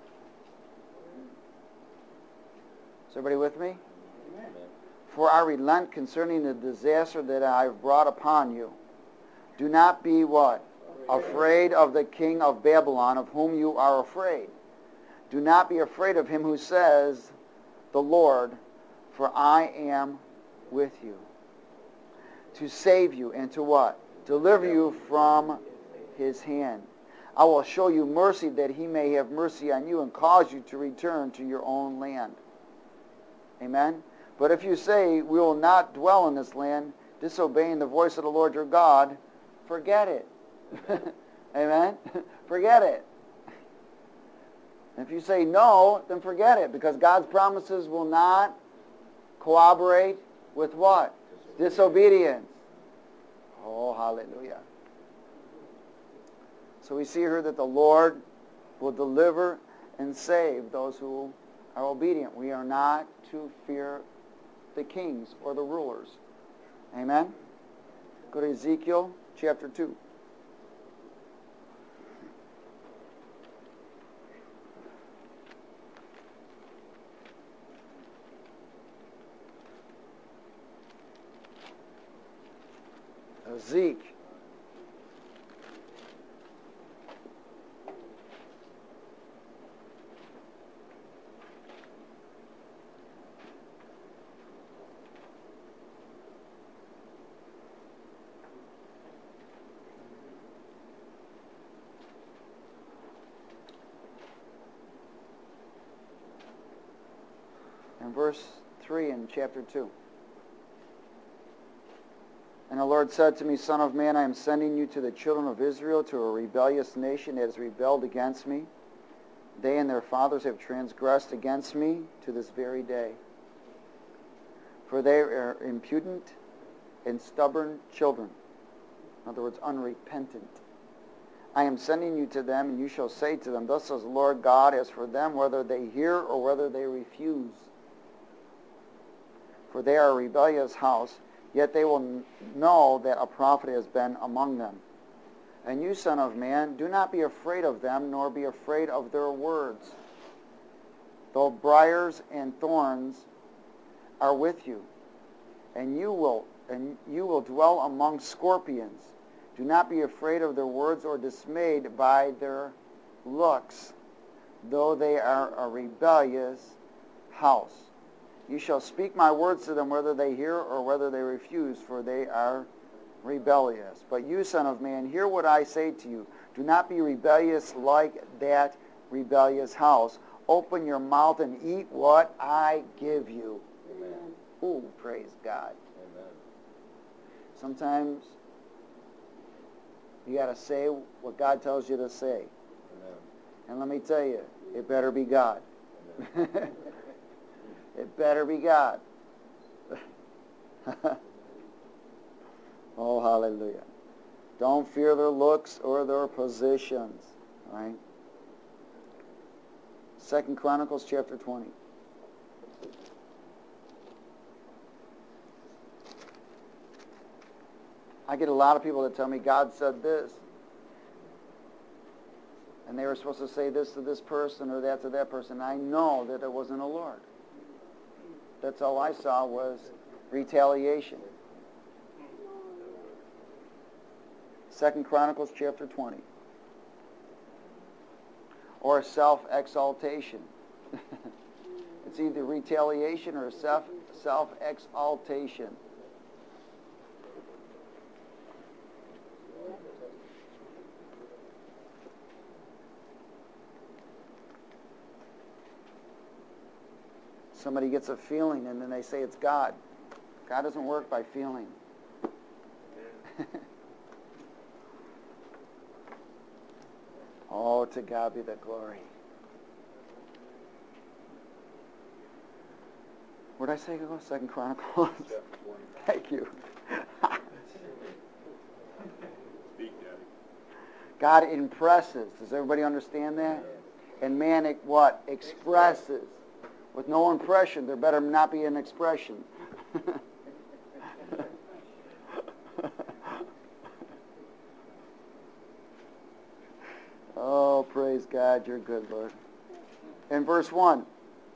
Is everybody with me? Amen. For I relent concerning the disaster that I have brought upon you. Do not be what? Afraid of the king of Babylon, of whom you are afraid. Do not be afraid of him who says, the Lord, for I am with you, to save you and to what? Deliver you from his hand. I will show you mercy that he may have mercy on you and cause you to return to your own land. Amen? But if you say, we will not dwell in this land, disobeying the voice of the Lord your God, forget it. Amen? Forget it. If you say no, then forget it, because God's promises will not cooperate with what? Disobedience. Oh, hallelujah. So we see here that the Lord will deliver and save those who are obedient. We are not to fear the kings or the rulers. Amen? Go to Ezekiel chapter two. Zeke. And verse three in chapter two. And the Lord said to me, Son of man, I am sending you to the children of Israel, to a rebellious nation that has rebelled against me. They and their fathers have transgressed against me to this very day. For they are impudent and stubborn children. In other words, unrepentant. I am sending you to them, and you shall say to them, Thus says the Lord God, as for them, whether they hear or whether they refuse. For they are a rebellious house, yet they will know that a prophet has been among them. And you, son of man, do not be afraid of them, nor be afraid of their words. Though briars and thorns are with you, and you will and you will dwell among scorpions. Do not be afraid of their words or dismayed by their looks, though they are a rebellious house. You shall speak my words to them, whether they hear or whether they refuse, for they are rebellious. But you, son of man, hear what I say to you. Do not be rebellious like that rebellious house. Open your mouth and eat what I give you. Amen. Ooh, praise God. Amen. Sometimes you got to say what God tells you to say. Amen. And let me tell you, it better be God. It better be God. Oh, hallelujah. Don't fear their looks or their positions. Right? Second Chronicles chapter twenty. I get a lot of people that tell me God said this. And they were supposed to say this to this person or that to that person. I know that it wasn't the Lord. That's all I saw was retaliation. Second Chronicles chapter twenty. Or self-exaltation. It's either retaliation or self, self-exaltation. Somebody gets a feeling and then they say it's God. God doesn't work by feeling. Oh, to God be the glory. Where did I say go? Second Chronicles. Thank you. God impresses. Does everybody understand that? And man, it, what? Expresses. With no impression, there better not be an expression. Oh, praise God, you're good, Lord. In verse one,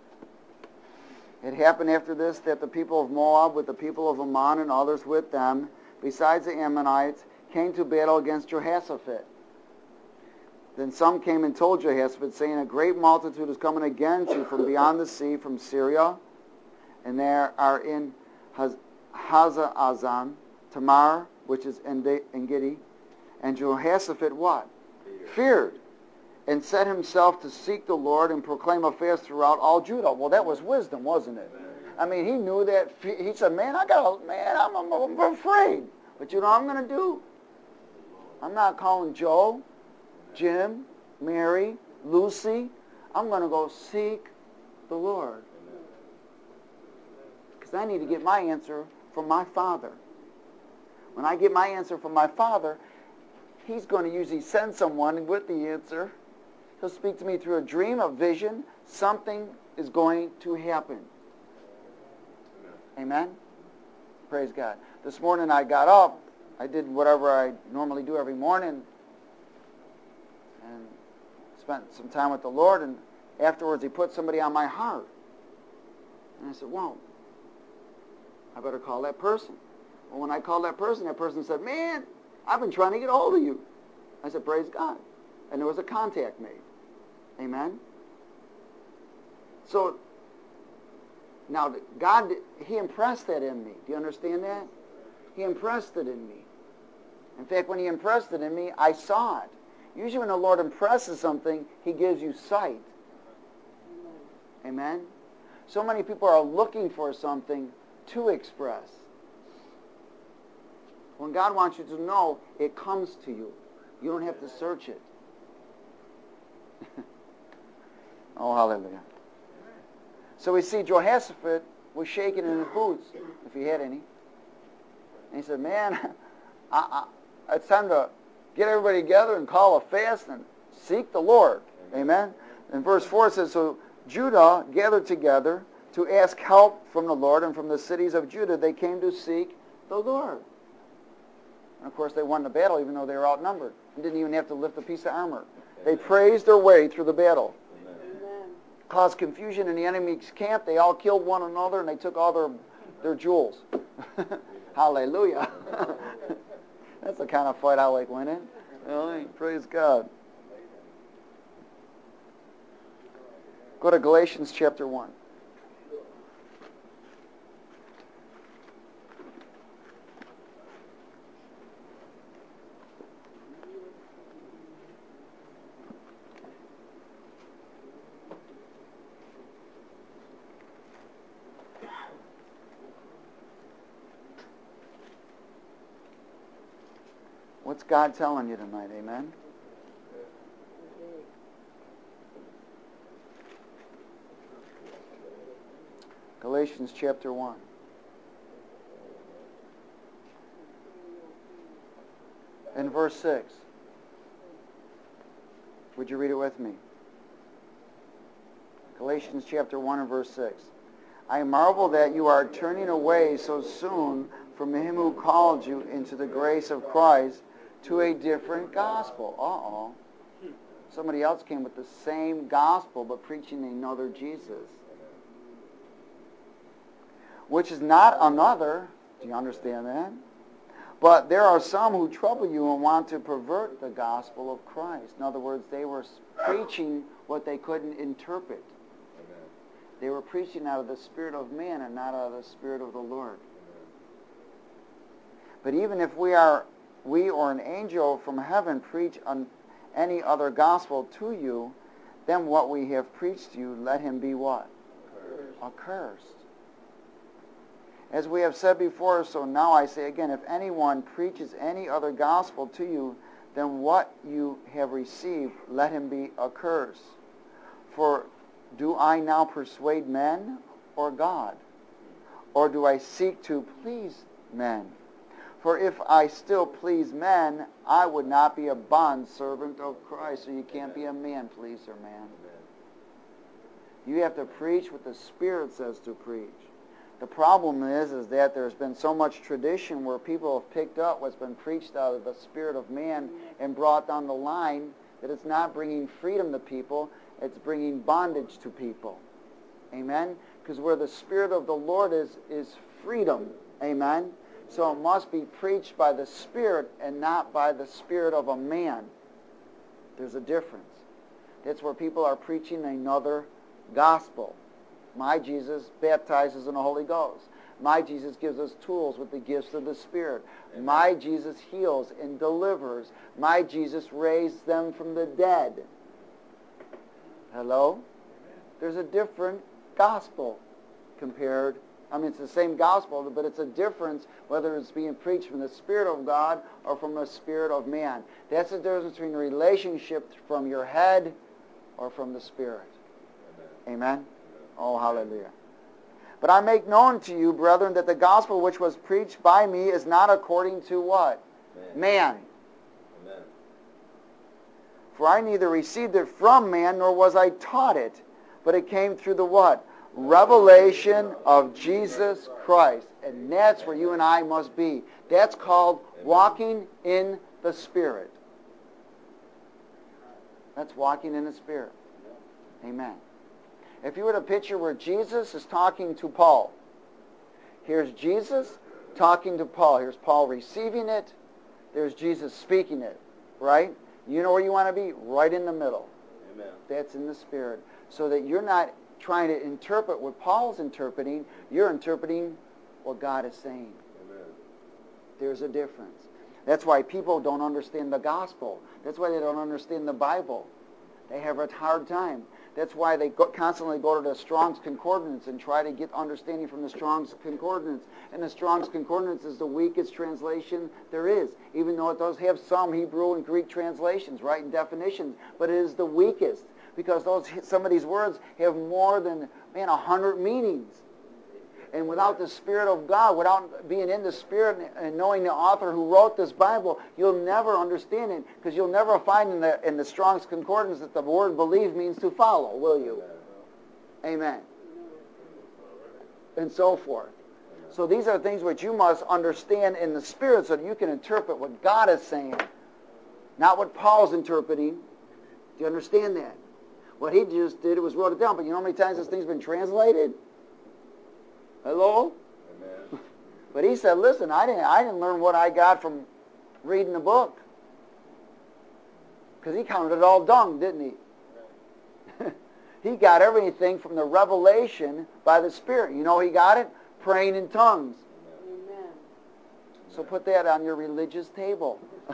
it happened after this that the people of Moab with the people of Ammon and others with them, besides the Ammonites, came to battle against Jehoshaphat. Then some came and told Jehoshaphat, saying, A great multitude is coming against you from beyond the sea, from Syria, and there are in Hazazon, Tamar, which is En-gedi, and Jehoshaphat what? Feared. Feared, and set himself to seek the Lord and proclaim a fast throughout all Judah. Well, that was wisdom, wasn't it? I mean, he knew that. He said, man, I got, man, I'm, I'm, I'm afraid. But you know what I'm going to do? I'm not calling Joe, Jim, Mary, Lucy. I'm going to go seek the Lord. Because I need to get my answer from my Father. When I get my answer from my Father, He's going to usually send someone with the answer. He'll speak to me through a dream, a vision. Something is going to happen. Amen? Praise God. This morning I got up I did whatever I normally do every morning and spent some time with the Lord, and afterwards he put somebody on my heart. And I said, well, I better call that person. Well, when I called that person, that person said, man, I've been trying to get a hold of you. I said, praise God. And there was a contact made. Amen? So, now, God, He impressed that in me. Do you understand that? He impressed it in me. In fact, when He impressed it in me, I saw it. Usually when the Lord impresses something, He gives you sight. Amen? So many people are looking for something to express. When God wants you to know, it comes to you. You don't have to search it. Oh, hallelujah. So we see Jehoshaphat was shaking in his boots, if he had any. And he said, man, I, I, it's time to get everybody together and call a fast and seek the Lord. Amen? And verse four it says, so Judah gathered together to ask help from the Lord, and from the cities of Judah they came to seek the Lord. And of course they won the battle even though they were outnumbered. And didn't even have to lift a piece of armor. They praised their way through the battle. Amen. Caused confusion in the enemy's camp. They all killed one another and they took all their, their jewels. Hallelujah. That's the kind of fight I like winning. Really? Praise God. Go to Galatians chapter one. What's God telling you tonight? Amen? Galatians chapter one. In verse six. Would you read it with me? Galatians chapter one and verse six. I marvel that you are turning away so soon from him who called you into the grace of Christ to a different gospel. Uh-oh. Somebody else came with the same gospel but preaching another Jesus. Which is not another. Do you understand that? But there are some who trouble you and want to pervert the gospel of Christ. In other words, they were preaching what they couldn't interpret. Amen. They were preaching out of the spirit of man and not out of the spirit of the Lord. Amen. But even if we are we or an angel from heaven preach on any other gospel to you, then what we have preached to you, let him be what? Accursed. Accursed. As we have said before, so now I say again, if anyone preaches any other gospel to you than what you have received, let him be accursed. For do I now persuade men or God? Or do I seek to please men? For if I still please men, I would not be a bondservant of Christ. So you can't be a man pleaser, man. You have to preach what the Spirit says to preach. The problem is, is that there's been so much tradition where people have picked up what's been preached out of the spirit of man and brought down the line that it's not bringing freedom to people, it's bringing bondage to people. Amen? Because where the Spirit of the Lord is, is freedom. Amen? So it must be preached by the Spirit and not by the spirit of a man. There's a difference. That's where people are preaching another gospel. My Jesus baptizes in the Holy Ghost. My Jesus gives us tools with the gifts of the Spirit. Amen. My Jesus heals and delivers. My Jesus raised them from the dead. Hello? Amen. There's a different gospel compared. I mean, it's the same gospel, but it's a difference whether it's being preached from the Spirit of God or from the Spirit of man. That's the difference between a relationship from your head or from the Spirit. Amen? Amen? Oh, hallelujah. But I make known to you, brethren, that the gospel which was preached by me is not according to what? Man. Man. Amen. For I neither received it from man, nor was I taught it, but it came through the what? revelation of Jesus Christ. And that's where you and I must be. That's called walking in the Spirit. That's walking in the Spirit. Amen. If you were to picture where Jesus is talking to Paul, here's Jesus talking to Paul. Here's Paul receiving it. There's Jesus speaking it. Right? You know where you want to be? Right in the middle. Amen. That's in the Spirit. So that you're not trying to interpret what Paul's interpreting. You're interpreting what God is saying. Amen. There's a difference. That's why people don't understand the gospel. That's why they don't understand the Bible. They have a hard time. That's why they go, constantly go to the Strong's Concordance and try to get understanding from the Strong's Concordance. And the Strong's Concordance is the weakest translation there is, even though it does have some Hebrew and Greek translations, right, and definitions. But it is the weakest because those some of these words have more than, man, a hundred meanings. And without the Spirit of God, without being in the Spirit and knowing the author who wrote this Bible, you'll never understand it, because you'll never find in the in the Strong's Concordance that the word believe means to follow, will you? Amen. And so forth. So these are things which you must understand in the Spirit so that you can interpret what God is saying, not what Paul's interpreting. Do you understand that? What he just did was wrote it down, but you know how many times this thing's been translated? Hello? Amen. But he said, listen, I didn't I didn't learn what I got from reading the book. Because he counted it all dung, didn't he? He got everything from the revelation by the Spirit. You know he got it? Praying in tongues. Amen. So put that on your religious table.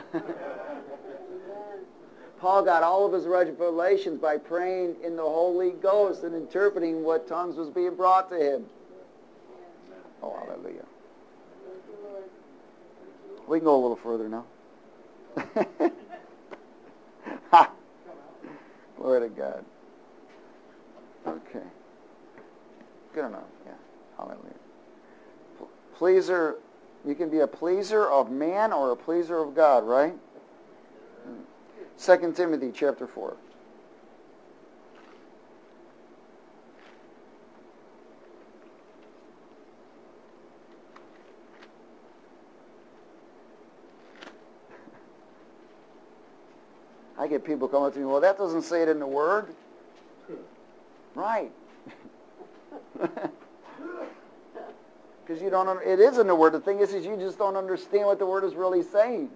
Paul got all of his revelations by praying in the Holy Ghost and interpreting what tongues was being brought to him. Oh, hallelujah. We can go a little further now. Glory to God. Okay. Good enough, yeah. Hallelujah. Pleaser, you can be a pleaser of man or a pleaser of God, right? Second Timothy chapter four. I get people coming up to me, well, that doesn't say it in the Word. Right. Because you don't, it is in the Word. The thing is, is you just don't understand what the Word is really saying.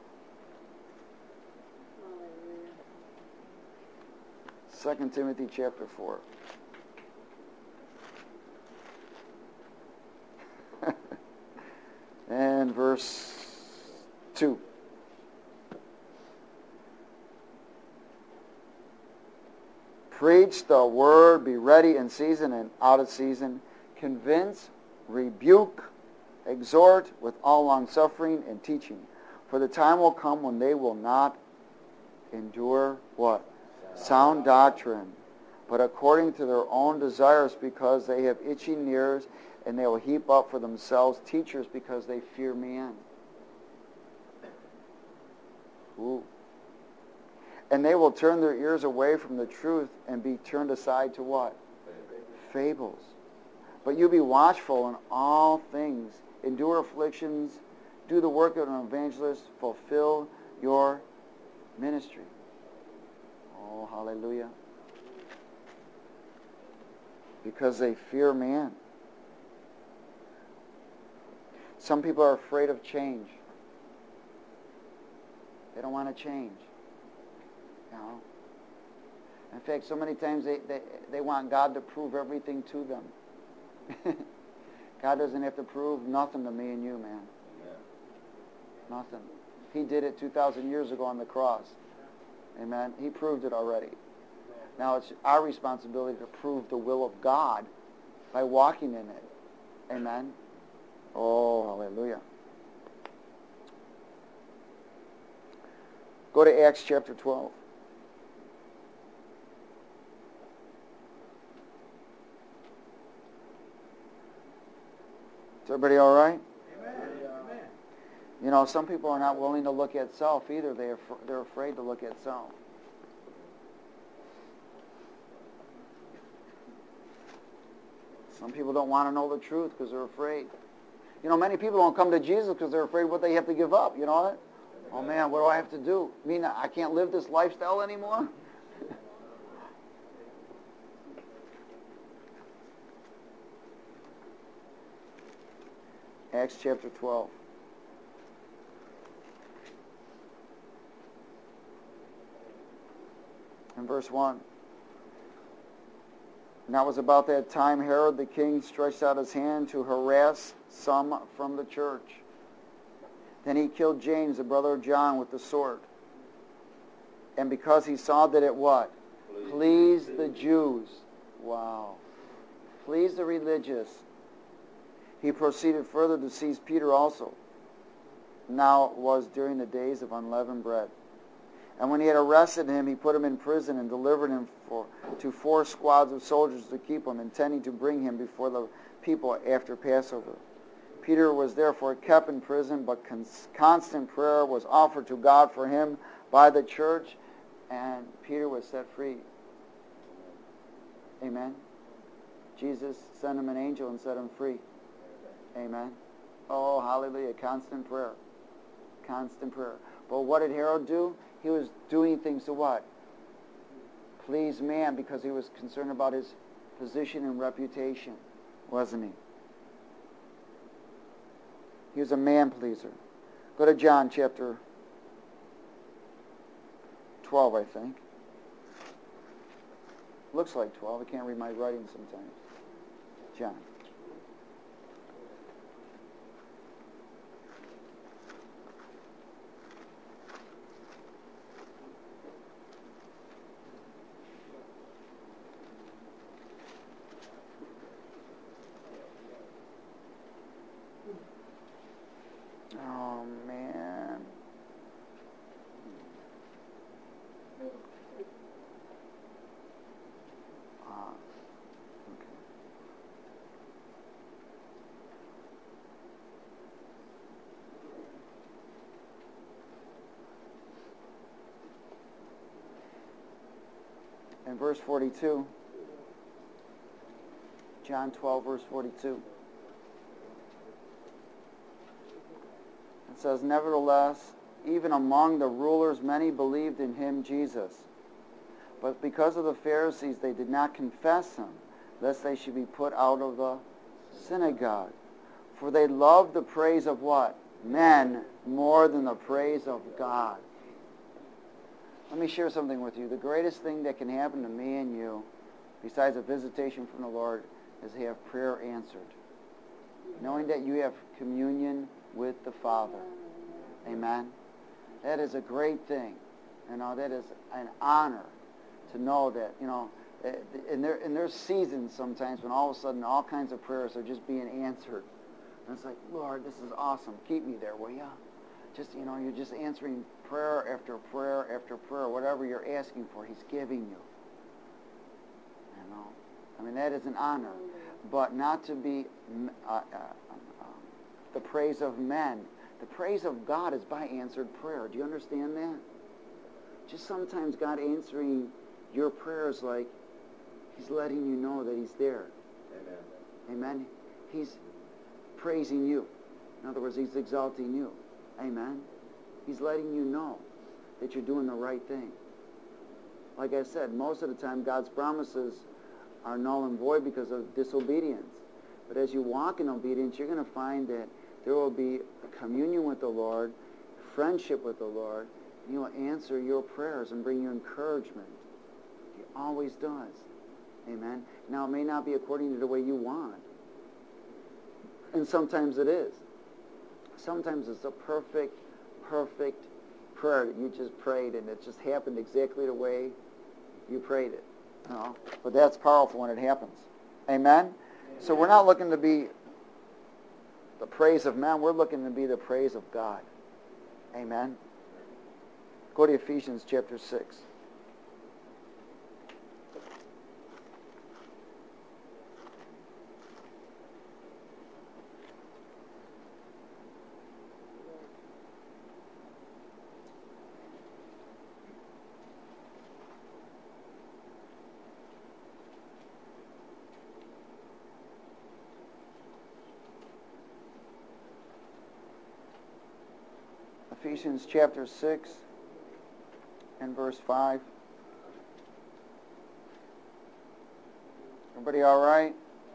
Second Timothy chapter four. And verse two. Preach the word, be ready in season and out of season. Convince, rebuke, exhort with all longsuffering and teaching. For the time will come when they will not endure what? Sound doctrine, but according to their own desires, because they have itching ears, and they will heap up for themselves teachers because they fear man. Ooh. And they will turn their ears away from the truth and be turned aside to what? Fables. But you be watchful in all things. Endure afflictions. Do the work of an evangelist. Fulfill your ministry. Oh, hallelujah. Because they fear man. Some people are afraid of change. They don't want to change. You know? In fact, so many times they, they, they want God to prove everything to them. God doesn't have to prove nothing to me and you, man. Amen. Nothing. He did it two thousand years ago on the cross. Amen. He proved it already. Now it's our responsibility to prove the will of God by walking in it. Amen. Oh, hallelujah. Go to Acts chapter twelve. Is everybody all right? Amen. You know, some people are not willing to look at self either. They are, they're afraid to look at self. Some people don't want to know the truth because they're afraid. You know, many people don't come to Jesus because they're afraid what they have to give up. You know what? Oh man, what do I have to do? I mean, I can't live this lifestyle anymore? Acts chapter twelve. And verse one. Now it was about that time Herod the king stretched out his hand to harass some from the church. Then he killed James, the brother of John, with the sword. And because he saw that it what? Pleased, Pleased the Jews. Wow. Pleased the religious. He proceeded further to seize Peter also. Now it was during the days of unleavened bread. And when he had arrested him, he put him in prison and delivered him for, to four squads of soldiers to keep him, intending to bring him before the people after Passover. Peter was therefore kept in prison, but cons- constant prayer was offered to God for him by the church, and Peter was set free. Amen. Jesus sent him an angel and set him free. Amen. Oh, hallelujah. Constant prayer. Constant prayer. But what did Herod do? He was doing things to what? Please man, because he was concerned about his position and reputation, wasn't he? He was a man pleaser. Go to John chapter twelve, I think. Looks like twelve. I can't read my writing sometimes. John. Oh, man. Ah, okay. In verse forty-two, John twelve, verse forty-two. It says, nevertheless, even among the rulers many believed in him, Jesus. But because of the Pharisees, they did not confess him, lest they should be put out of the synagogue. For they loved the praise of what? Men more than the praise of God. Let me share something with you. The greatest thing that can happen to me and you, besides a visitation from the Lord, is to have prayer answered. Knowing that you have communion with the Father. Amen. That is a great thing. You know, that is an honor to know that, you know, in there in there's seasons sometimes when all of a sudden all kinds of prayers are just being answered. And it's like, Lord, this is awesome. Keep me there, will you? Just, you know, you're just answering prayer after prayer after prayer. Whatever you're asking for, he's giving you. You know, I mean, that is an honor. But not to be uh, uh, the praise of men. The praise of God is by answered prayer. Do you understand that? Just sometimes God answering your prayers like he's letting you know that he's there. Amen. Amen. He's praising you. In other words, he's exalting you. Amen. He's letting you know that you're doing the right thing. Like I said, most of the time God's promises are null and void because of disobedience. But as you walk in obedience, you're going to find that there will be a communion with the Lord, friendship with the Lord, and he will answer your prayers and bring you encouragement. He always does. Amen. Now, it may not be according to the way you want. And sometimes it is. Sometimes it's a perfect, perfect prayer that you just prayed, and it just happened exactly the way you prayed it. You know? But that's powerful when it happens. Amen? So we're not looking to be the praise of man. We're looking to be the praise of God. Amen? Go to Ephesians chapter six. Ephesians chapter six and verse five. Everybody all right?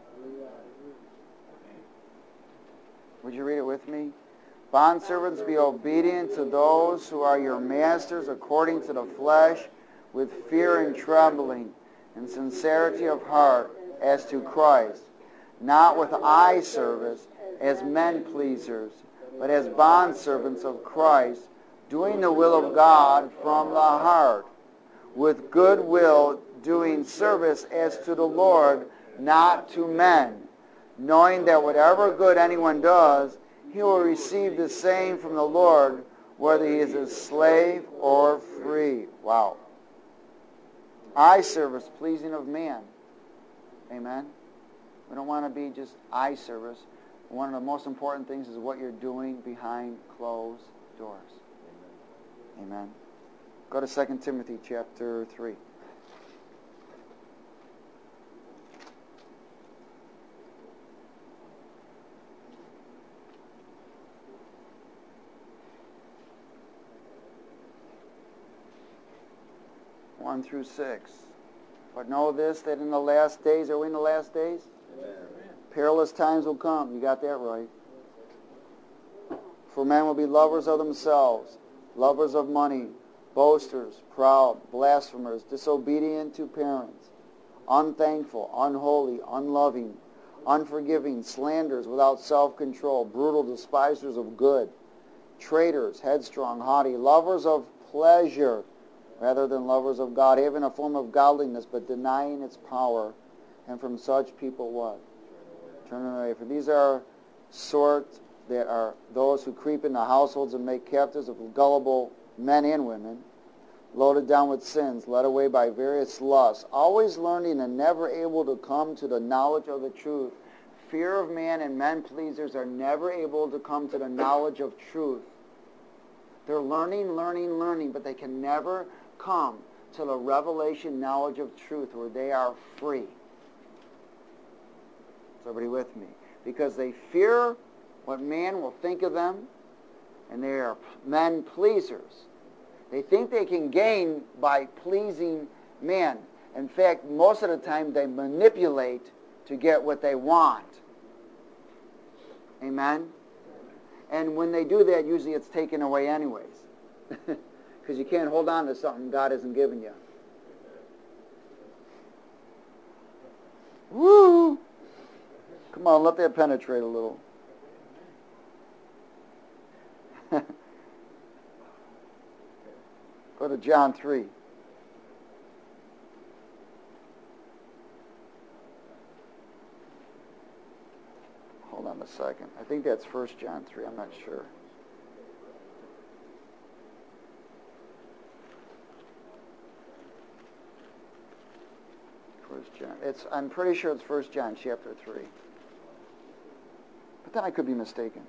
Would you read it with me? Bondservants, be obedient to those who are your masters according to the flesh, with fear and trembling, and sincerity of heart, as to Christ, not with eye service as men pleasers, but as bondservants of Christ, doing the will of God from the heart, with good will doing service as to the Lord, not to men, knowing that whatever good anyone does, he will receive the same from the Lord, whether he is a slave or free. Wow. Eye service, pleasing of man. Amen. We don't want to be just eye service. One of the most important things is what you're doing behind closed doors. Amen. Go to Second Timothy chapter three. one through six. But know this, that in the last days, are we in the last days? Amen. Perilous times will come. You got that right. For men will be lovers of themselves, lovers of money, boasters, proud, blasphemers, disobedient to parents, unthankful, unholy, unloving, unforgiving, slanderers, without self-control, brutal, despisers of good, traitors, headstrong, haughty, lovers of pleasure rather than lovers of God, having a form of godliness but denying its power. And from such people what? Turn away. For these are sort that are those who creep into households and make captives of gullible men and women, loaded down with sins, led away by various lusts, always learning and never able to come to the knowledge of the truth. Fear of man and men pleasers are never able to come to the knowledge of truth. They're learning, learning, learning, but they can never come to the revelation knowledge of truth where they are free. Is everybody with me? Because they fear what man will think of them, and they are men pleasers. They think they can gain by pleasing man. In fact, most of the time they manipulate to get what they want. Amen? And when they do that, usually it's taken away anyways. Because you can't hold on to something God hasn't given you. Woo! Come on, let that penetrate a little. Go to John three. Hold on a second. I think that's First John three. I'm not sure. First John. It's. I'm pretty sure it's First John chapter three. But then I could be mistaken.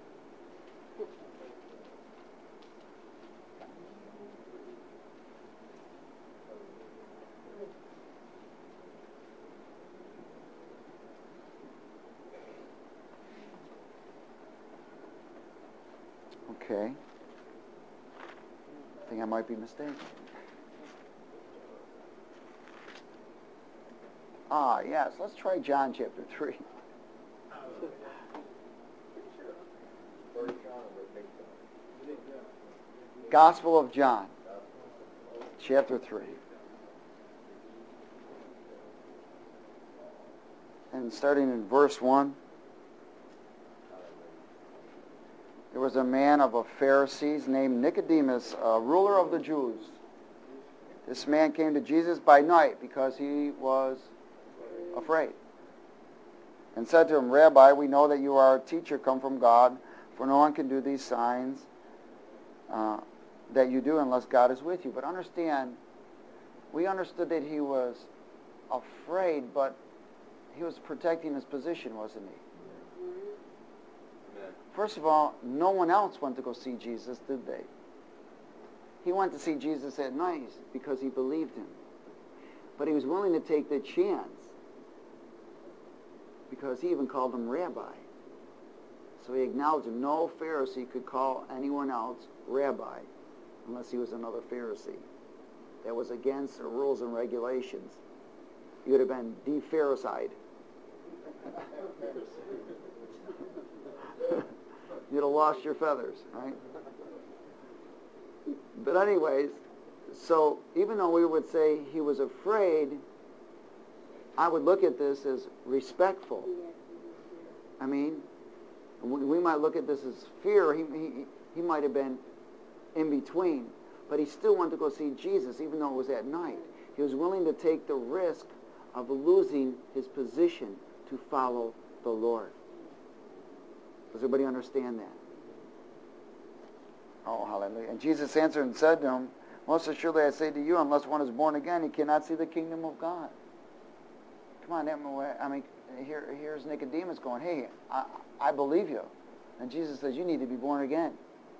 Okay. I think I might be mistaken. Ah, yes. Let's try John chapter three. Gospel of John, chapter three. And starting in verse one. There was a man of the Pharisees named Nicodemus, a ruler of the Jews. This man came to Jesus by night because he was afraid, and said to him, Rabbi, we know that you are a teacher come from God, for no one can do these signs uh, that you do unless God is with you. But understand, we understood that he was afraid, but he was protecting his position, wasn't he? First of all, no one else went to go see Jesus, did they? He went to see Jesus at night because he believed him. But he was willing to take the chance because he even called him Rabbi. So he acknowledged him. No Pharisee could call anyone else rabbi unless he was another Pharisee. That was against the rules and regulations. You would have been de-Pharisaied. You'd have lost your feathers, right? But anyways, so even though we would say he was afraid, I would look at this as respectful. I mean, we might look at this as fear. He, he, he might have been in between. But he still wanted to go see Jesus, even though it was at night. He was willing to take the risk of losing his position to follow the Lord. Does everybody understand that? Oh, hallelujah. And Jesus answered and said to him, most assuredly I say to you, unless one is born again, he cannot see the kingdom of God. Come on, I mean, here, here's Nicodemus going, hey, I, I believe you. And Jesus says, you need to be born again.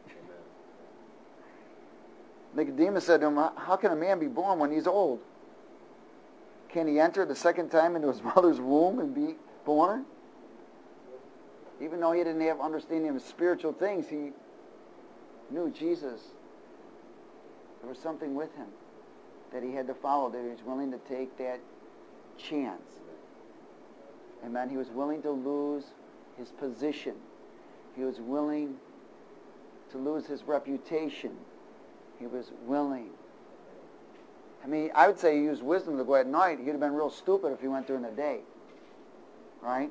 Nicodemus said to him, how can a man be born when he's old? Can he enter the second time into his mother's womb and be born? Even though he didn't have understanding of spiritual things, he knew Jesus. There was something with him that he had to follow, that he was willing to take that chance. Amen. He was willing to lose his position. He was willing to lose his reputation. He was willing. I mean, I would say he used wisdom to go at night. He'd have been real stupid if he went during the day. Right?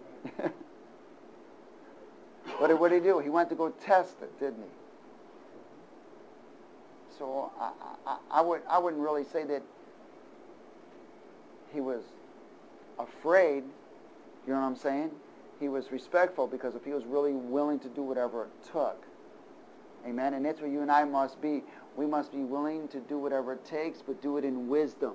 But what did he do? He went to go test it, didn't he? So I, I, I, would, I wouldn't really say that he was afraid. You know what I'm saying? He was respectful, because if he was really willing to do whatever it took. Amen? And that's where you and I must be. We must be willing to do whatever it takes, but do it in wisdom.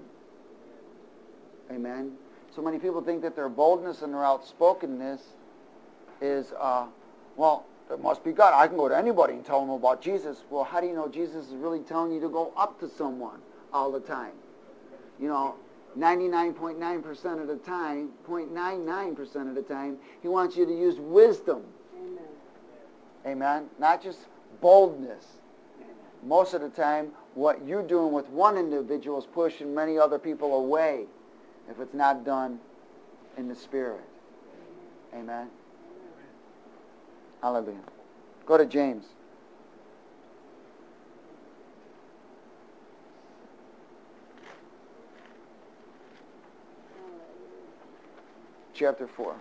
Amen? So many people think that their boldness and their outspokenness is, uh, well, it must be God. I can go to anybody and tell them about Jesus. Well, how do you know Jesus is really telling you to go up to someone all the time? You know, ninety-nine point nine percent of the time, zero point nine nine percent of the time, he wants you to use wisdom. Amen. Amen? Not just boldness. Most of the time, what you're doing with one individual is pushing many other people away if it's not done in the Spirit. Amen? Hallelujah. Go to James. Chapter four.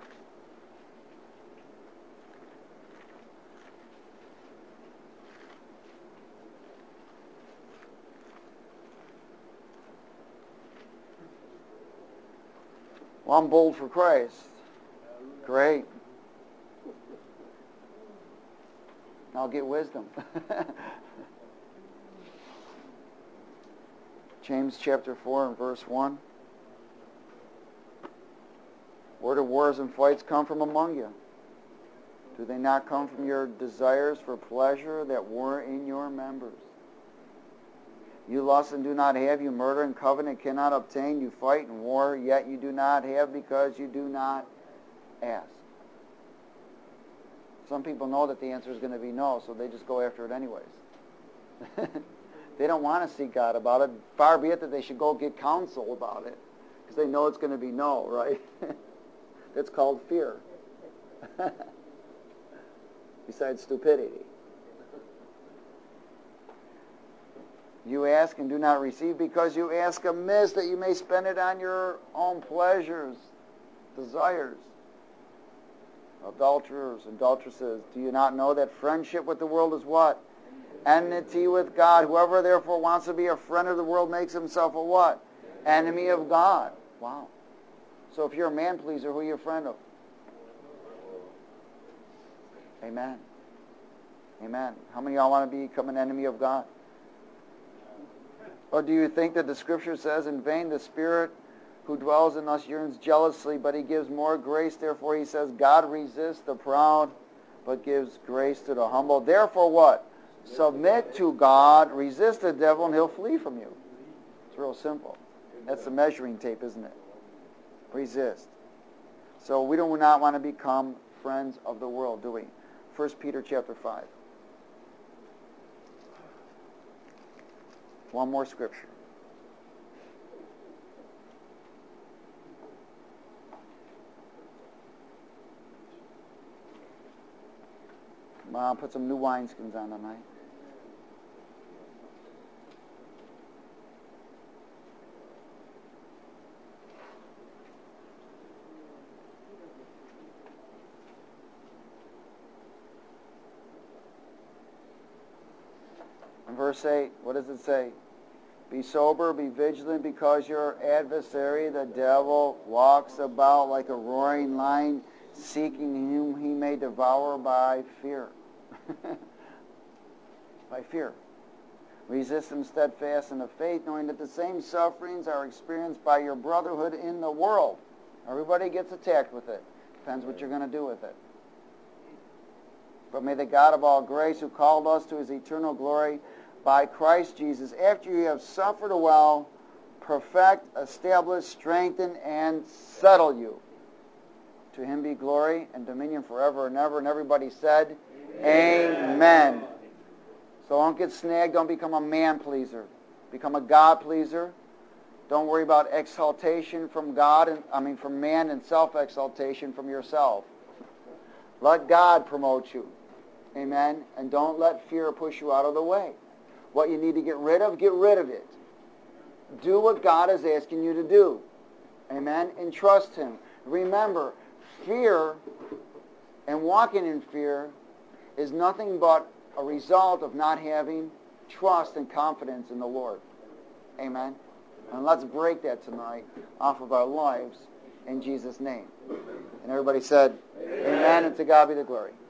Well, I'm bold for Christ. Great. I'll get wisdom. James chapter four and verse one. Where do wars and fights come from among you? Do they not come from your desires for pleasure that war in your members? You lust and do not have, you murder and covet and cannot obtain, you fight and war, yet you do not have because you do not ask. Some people know that the answer is going to be no, so they just go after it anyways. They don't want to seek God about it. Far be it that they should go get counsel about it, because they know it's going to be no, right? It's called fear. Besides stupidity. You ask and do not receive because you ask amiss, that you may spend it on your own pleasures, desires. Adulterers, adulteresses, do you not know that friendship with the world is what? Enmity with God. Whoever therefore wants to be a friend of the world makes himself a what? Enemy of God. Wow. So if you're a man pleaser, who are you a friend of? Amen. Amen. How many of y'all want to become an enemy of God? Or do you think that the Scripture says, in vain the Spirit who dwells in us yearns jealously, but he gives more grace. Therefore he says, God resists the proud, but gives grace to the humble. Therefore what? Submit to God, resist the devil, and he'll flee from you. It's real simple. That's the measuring tape, isn't it? Resist. So we do not want to become friends of the world, do we? First Peter chapter five. One more scripture. Come on, put some new wineskins on tonight. In verse eight, what does it say? Be sober, be vigilant, because your adversary, the devil, walks about like a roaring lion, seeking whom he may devour by fear. By fear. Resist him steadfast in the faith, knowing that the same sufferings are experienced by your brotherhood in the world. Everybody gets attacked with it. Depends what you're going to do with it. But may the God of all grace, who called us to his eternal glory by Christ Jesus, after you have suffered a while, perfect, establish, strengthen, and settle you. To him be glory and dominion forever and ever. And everybody said, Amen. Amen. So don't get snagged. Don't become a man pleaser. Become a God pleaser. Don't worry about exaltation from God, and I mean from man, and self-exaltation from yourself. Let God promote you. Amen. And don't let fear push you out of the way. What you need to get rid of, get rid of it. Do what God is asking you to do. Amen. And trust him. Remember, fear and walking in fear is nothing but a result of not having trust and confidence in the Lord. Amen. And let's break that tonight off of our lives in Jesus' name. And everybody said, Amen, Amen, and to God be the glory.